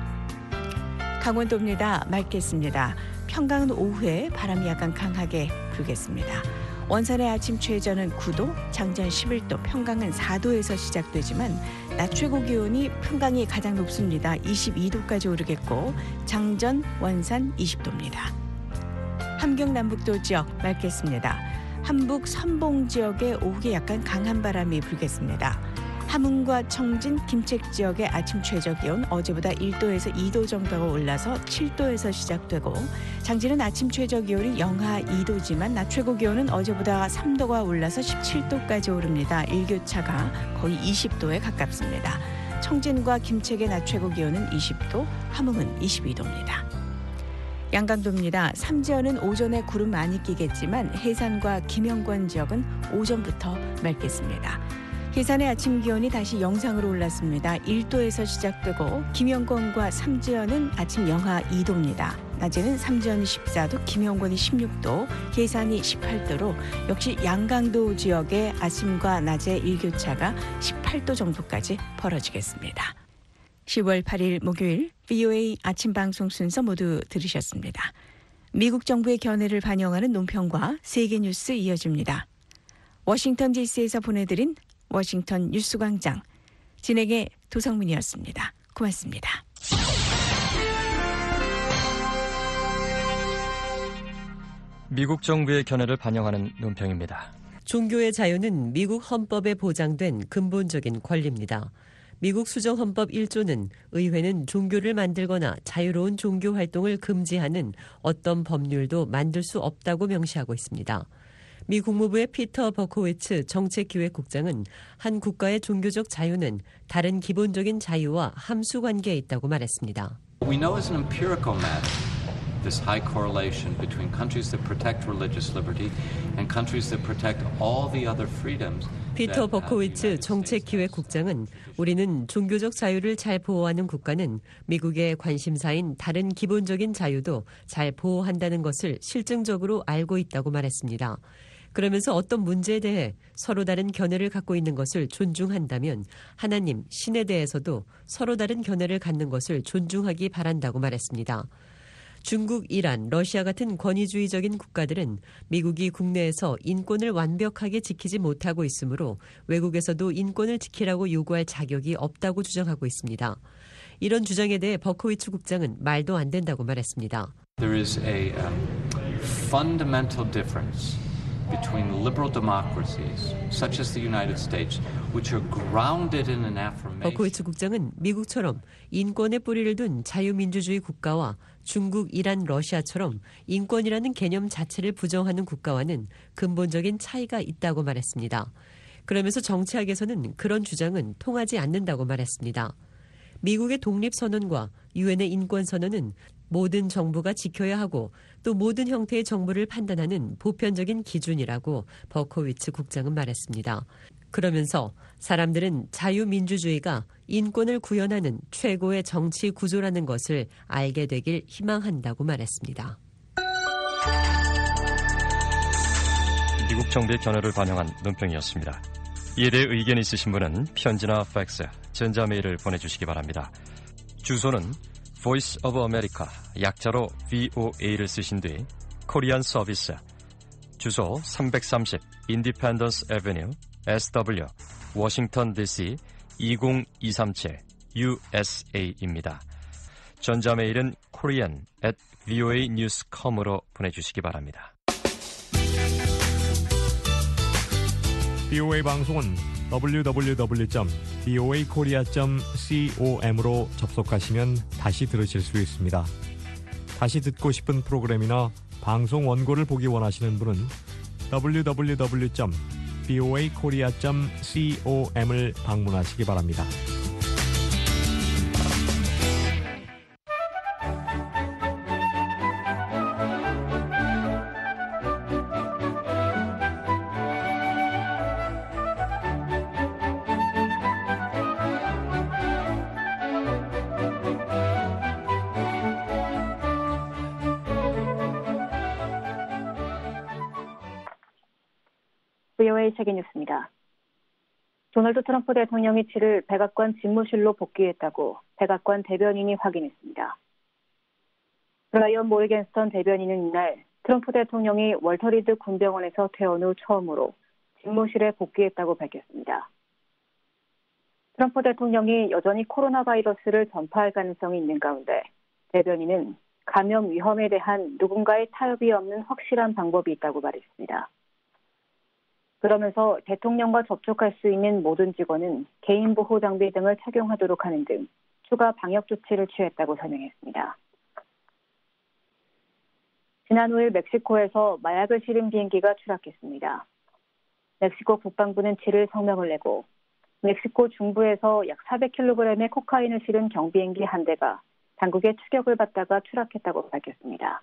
강원도입니다. 맑겠습니다. 평강은 오후에 바람이 약간 강하게 불겠습니다. 원산의 아침 최저는 9도, 장전 11도, 평강은 4도에서 시작되지만 낮 최고 기온이 평강이 가장 높습니다. 22도까지 오르겠고 장전, 원산 20도입니다. 함경 남북도 지역 맑겠습니다. 함북 선봉 지역에 오후에 약간 강한 바람이 불겠습니다. 함흥과 청진, 김책 지역의 아침 최저 기온 어제보다 1도에서 2도 정도가 올라서 7도에서 시작되고 장진은 아침 최저 기온이 영하 2도지만 낮 최고 기온은 어제보다 3도가 올라서 17도까지 오릅니다. 일교차가 거의 20도에 가깝습니다. 청진과 김책의 낮 최고 기온은 20도, 함흥은 22도입니다. 양강도입니다. 삼지연은 오전에 구름 많이 끼겠지만 해산과 김영권 지역은 오전부터 맑겠습니다. 해산의 아침 기온이 다시 영상으로 올랐습니다. 1도에서 시작되고 김영권과 삼지연은 아침 영하 2도입니다. 낮에는 삼지연이 14도, 김영권이 16도, 해산이 18도로 역시 양강도 지역의 아침과 낮의 일교차가 18도 정도까지 벌어지겠습니다. 10월 8일 목요일 VOA 아침 방송 순서 모두 들으셨습니다. 미국 정부의 견해를 반영하는 논평과 세계 뉴스 이어집니다. 워싱턴 DC에서 보내드린 워싱턴 뉴스광장 진행의 도성민이었습니다. 고맙습니다. 미국 정부의 견해를 반영하는 논평입니다. 종교의 자유는 미국 헌법에 보장된 근본적인 권리입니다. 미국 수정헌법 1조는 의회는 종교를 만들거나 자유로운 종교 활동을 금지하는 어떤 법률도 만들 수 없다고 명시하고 있습니다. 미 국무부의 피터 버코위츠 정책기획국장은 한 국가의 종교적 자유는 다른 기본적인 자유와 함수 관계에 있다고 말했습니다. We know as an empirical matter this high correlation between countries that protect religious liberty and countries that protect all the other freedoms. 피터 버코위츠 정책기획국장은 우리는 종교적 자유를 잘 보호하는 국가는 미국의 관심사인 다른 기본적인 자유도 잘 보호한다는 것을 실증적으로 알고 있다고 말했습니다. 그러면서 어떤 문제에 대해 서로 다른 견해를 갖고 있는 것을 존중한다면 하나님, 신에 대해서도 서로 다른 견해를 갖는 것을 존중하기 바란다고 말했습니다. 중국, 이란, 러시아 같은 권위주의적인 국가들은 미국이 국내에서 인권을 완벽하게 지키지 못하고 있으므로 외국에서도 인권을 지키라고 요구할 자격이 없다고 주장하고 있습니다. 이런 주장에 대해 버코위츠 국장은 말도 안 된다고 말했습니다. There is a fundamental difference between liberal democracies such as the United States which are grounded in an affirmation. 버코위츠 국장은 미국처럼 인권의 뿌리를 둔 자유민주주의 국가와 중국, 이란, 러시아처럼 인권이라는 개념 자체를 부정하는 국가와는 근본적인 차이가 있다고 말했습니다. 그러면서 정치학에서는 그런 주장은 통하지 않는다고 말했습니다. 미국의 독립선언과 유엔의 인권선언은 모든 정부가 지켜야 하고 또 모든 형태의 정부를 판단하는 보편적인 기준이라고 버코위츠 국장은 말했습니다. 그러면서 사람들은 자유민주주의가 인권을 구현하는 최고의 정치 구조라는 것을 알게 되길 희망한다고 말했습니다. 미국 정부의 견해를 반영한 논평이었습니다. 이에 대해 의견이 있으신 분은 편지나 팩스, 전자메일을 보내주시기 바랍니다. 주소는 Voice of America, 약자로 VOA를 쓰신 뒤 코리안 서비스, 주소 330 Independence Avenue, SW, 워싱턴 DC 20237 USA입니다. 전자메일은 korean@voanews.com으로 보내주시기 바랍니다. BOA 방송은 www.voakorea.com으로 접속하시면 다시 들으실 수 있습니다. 다시 듣고 싶은 프로그램이나 방송 원고를 보기 원하시는 분은 www.voakorea.com을 방문하시기 바랍니다. VOA 세계뉴스입니다. 도널드 트럼프 대통령이 7일 백악관 집무실로 복귀했다고 백악관 대변인이 확인했습니다. 브라이언 모리겐스턴 대변인은 이날 트럼프 대통령이 월터 리드 군병원에서 퇴원 후 처음으로 집무실에 복귀했다고 밝혔습니다. 트럼프 대통령이 여전히 코로나 바이러스를 전파할 가능성이 있는 가운데 대변인은 감염 위험에 대한 누군가의 타협이 없는 확실한 방법이 있다고 말했습니다. 그러면서 대통령과 접촉할 수 있는 모든 직원은 개인 보호 장비 등을 착용하도록 하는 등 추가 방역 조치를 취했다고 설명했습니다. 지난 5일 멕시코에서 마약을 실은 비행기가 추락했습니다. 멕시코 국방부는 7일 성명을 내고 멕시코 중부에서 약 400kg의 코카인을 실은 경비행기 한 대가 당국의 추격을 받다가 추락했다고 밝혔습니다.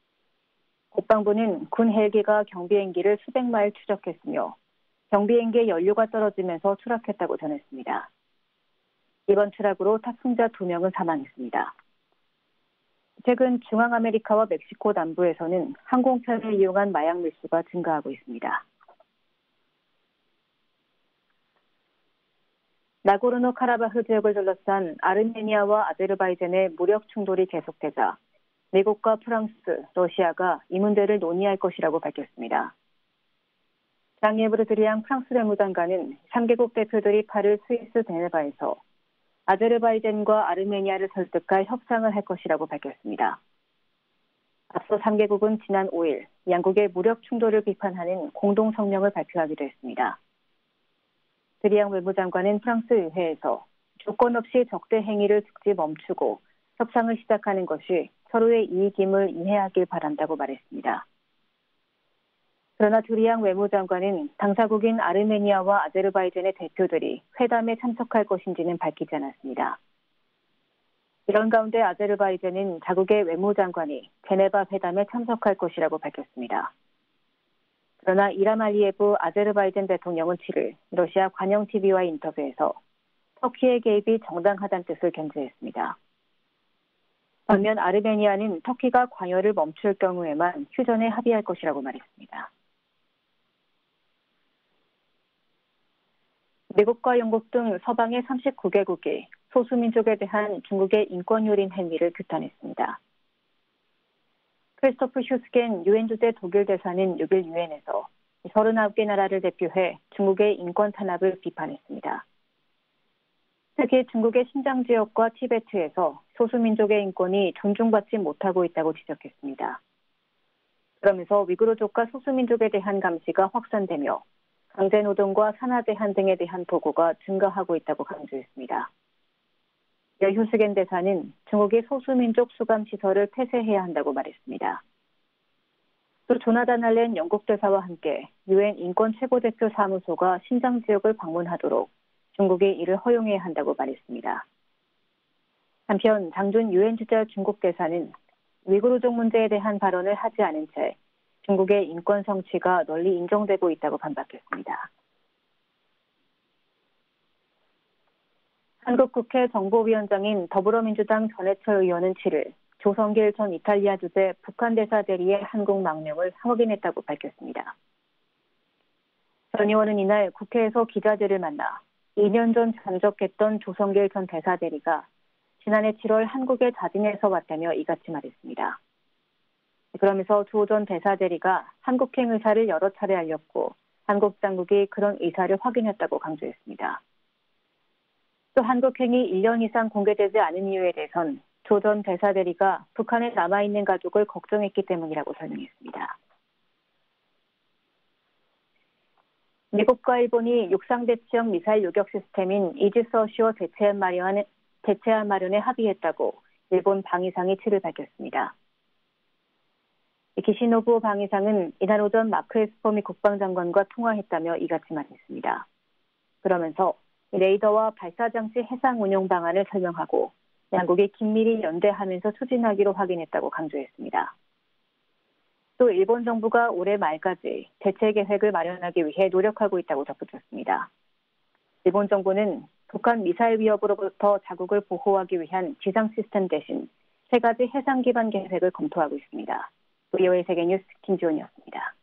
국방부는 군 헬기가 경비행기를 수백 마일 추적했으며 경비행기의 연료가 떨어지면서 추락했다고 전했습니다. 이번 추락으로 탑승자 2명은 사망했습니다. 최근 중앙아메리카와 멕시코 남부에서는 항공편을 이용한 마약 밀수가 증가하고 있습니다. 나고르노 카라바흐 지역을 둘러싼 아르메니아와 아제르바이잔의 무력 충돌이 계속되자 미국과 프랑스, 러시아가 이 문제를 논의할 것이라고 밝혔습니다. 장예브르 드리앙 프랑스 외무장관은 3개국 대표들이 8일 스위스 제네바에서 아제르바이잔과 아르메니아를 설득할 협상을 할 것이라고 밝혔습니다. 앞서 3개국은 지난 5일 양국의 무력 충돌을 비판하는 공동 성명을 발표하기도 했습니다. 드리앙 외무장관은 프랑스 의회에서 조건 없이 적대 행위를 즉시 멈추고 협상을 시작하는 것이 서로의 이익임을 이해하길 바란다고 말했습니다. 그러나 드리앙 외무장관은 당사국인 아르메니아와 아제르바이잔의 대표들이 회담에 참석할 것인지는 밝히지 않았습니다. 이런 가운데 아제르바이잔은 자국의 외무장관이 제네바 회담에 참석할 것이라고 밝혔습니다. 그러나 이람 알리예브 아제르바이잔 대통령은 7일 러시아 관영 TV와의 인터뷰에서 터키의 개입이 정당하다는 뜻을 견지했습니다. 반면 아르메니아는 터키가 관여를 멈출 경우에만 휴전에 합의할 것이라고 말했습니다. 미국과 영국 등 서방의 39개국이 소수민족에 대한 중국의 인권유린 행위를 규탄했습니다. 크리스토프 휴스겐 유엔 주재 독일 대사는 6일 유엔에서 39개 나라를 대표해 중국의 인권 탄압을 비판했습니다. 특히 중국의 신장 지역과 티베트에서 소수민족의 인권이 존중받지 못하고 있다고 지적했습니다. 그러면서 위구르족과 소수민족에 대한 감시가 확산되며 강제노동과 산하제한 등에 대한 보고가 증가하고 있다고 강조했습니다. 휴스겐 대사는 중국이 소수민족 수감시설을 폐쇄해야 한다고 말했습니다. 또 조나단 알렌 영국 대사와 함께 유엔 인권 최고대표 사무소가 신장 지역을 방문하도록 중국이 이를 허용해야 한다고 말했습니다. 한편 장준 유엔 주재 중국 대사는 위구르족 문제에 대한 발언을 하지 않은 채 중국의 인권 성취가 널리 인정되고 있다고 반박했습니다. 한국 국회 정보위원장인 더불어민주당 전해철 의원은 7일 조성길 전 이탈리아 주재 북한 대사 대리의 한국 망명을 확인했다고 밝혔습니다. 전 의원은 이날 국회에서 기자들을 만나 2년 전 잠적했던 조성길 전 대사대리가 지난해 7월 한국에 자진해서 왔다며 이같이 말했습니다. 그러면서 조 전 대사대리가 한국행 의사를 여러 차례 알렸고 한국 당국이 그런 의사를 확인했다고 강조했습니다. 또 한국행이 1년 이상 공개되지 않은 이유에 대해선 조 전 대사대리가 북한에 남아있는 가족을 걱정했기 때문이라고 설명했습니다. 미국과 일본이 육상대치형 미사일 요격 시스템인 이지스어슈어 대체함 마련에 합의했다고 일본 방위상이 7일 밝혔습니다. 기시노부 방위상은 이날 오전 마크 에스퍼 미 국방장관과 통화했다며 이같이 말했습니다. 그러면서 레이더와 발사장치 해상 운용 방안을 설명하고 양국이 긴밀히 연대하면서 추진하기로 확인했다고 강조했습니다. 또 일본 정부가 올해 말까지 대체 계획을 마련하기 위해 노력하고 있다고 덧붙였습니다. 일본 정부는 북한 미사일 위협으로부터 자국을 보호하기 위한 지상 시스템 대신 3가지 해상 기반 계획을 검토하고 있습니다. VOA 세계뉴스 김지원이었습니다.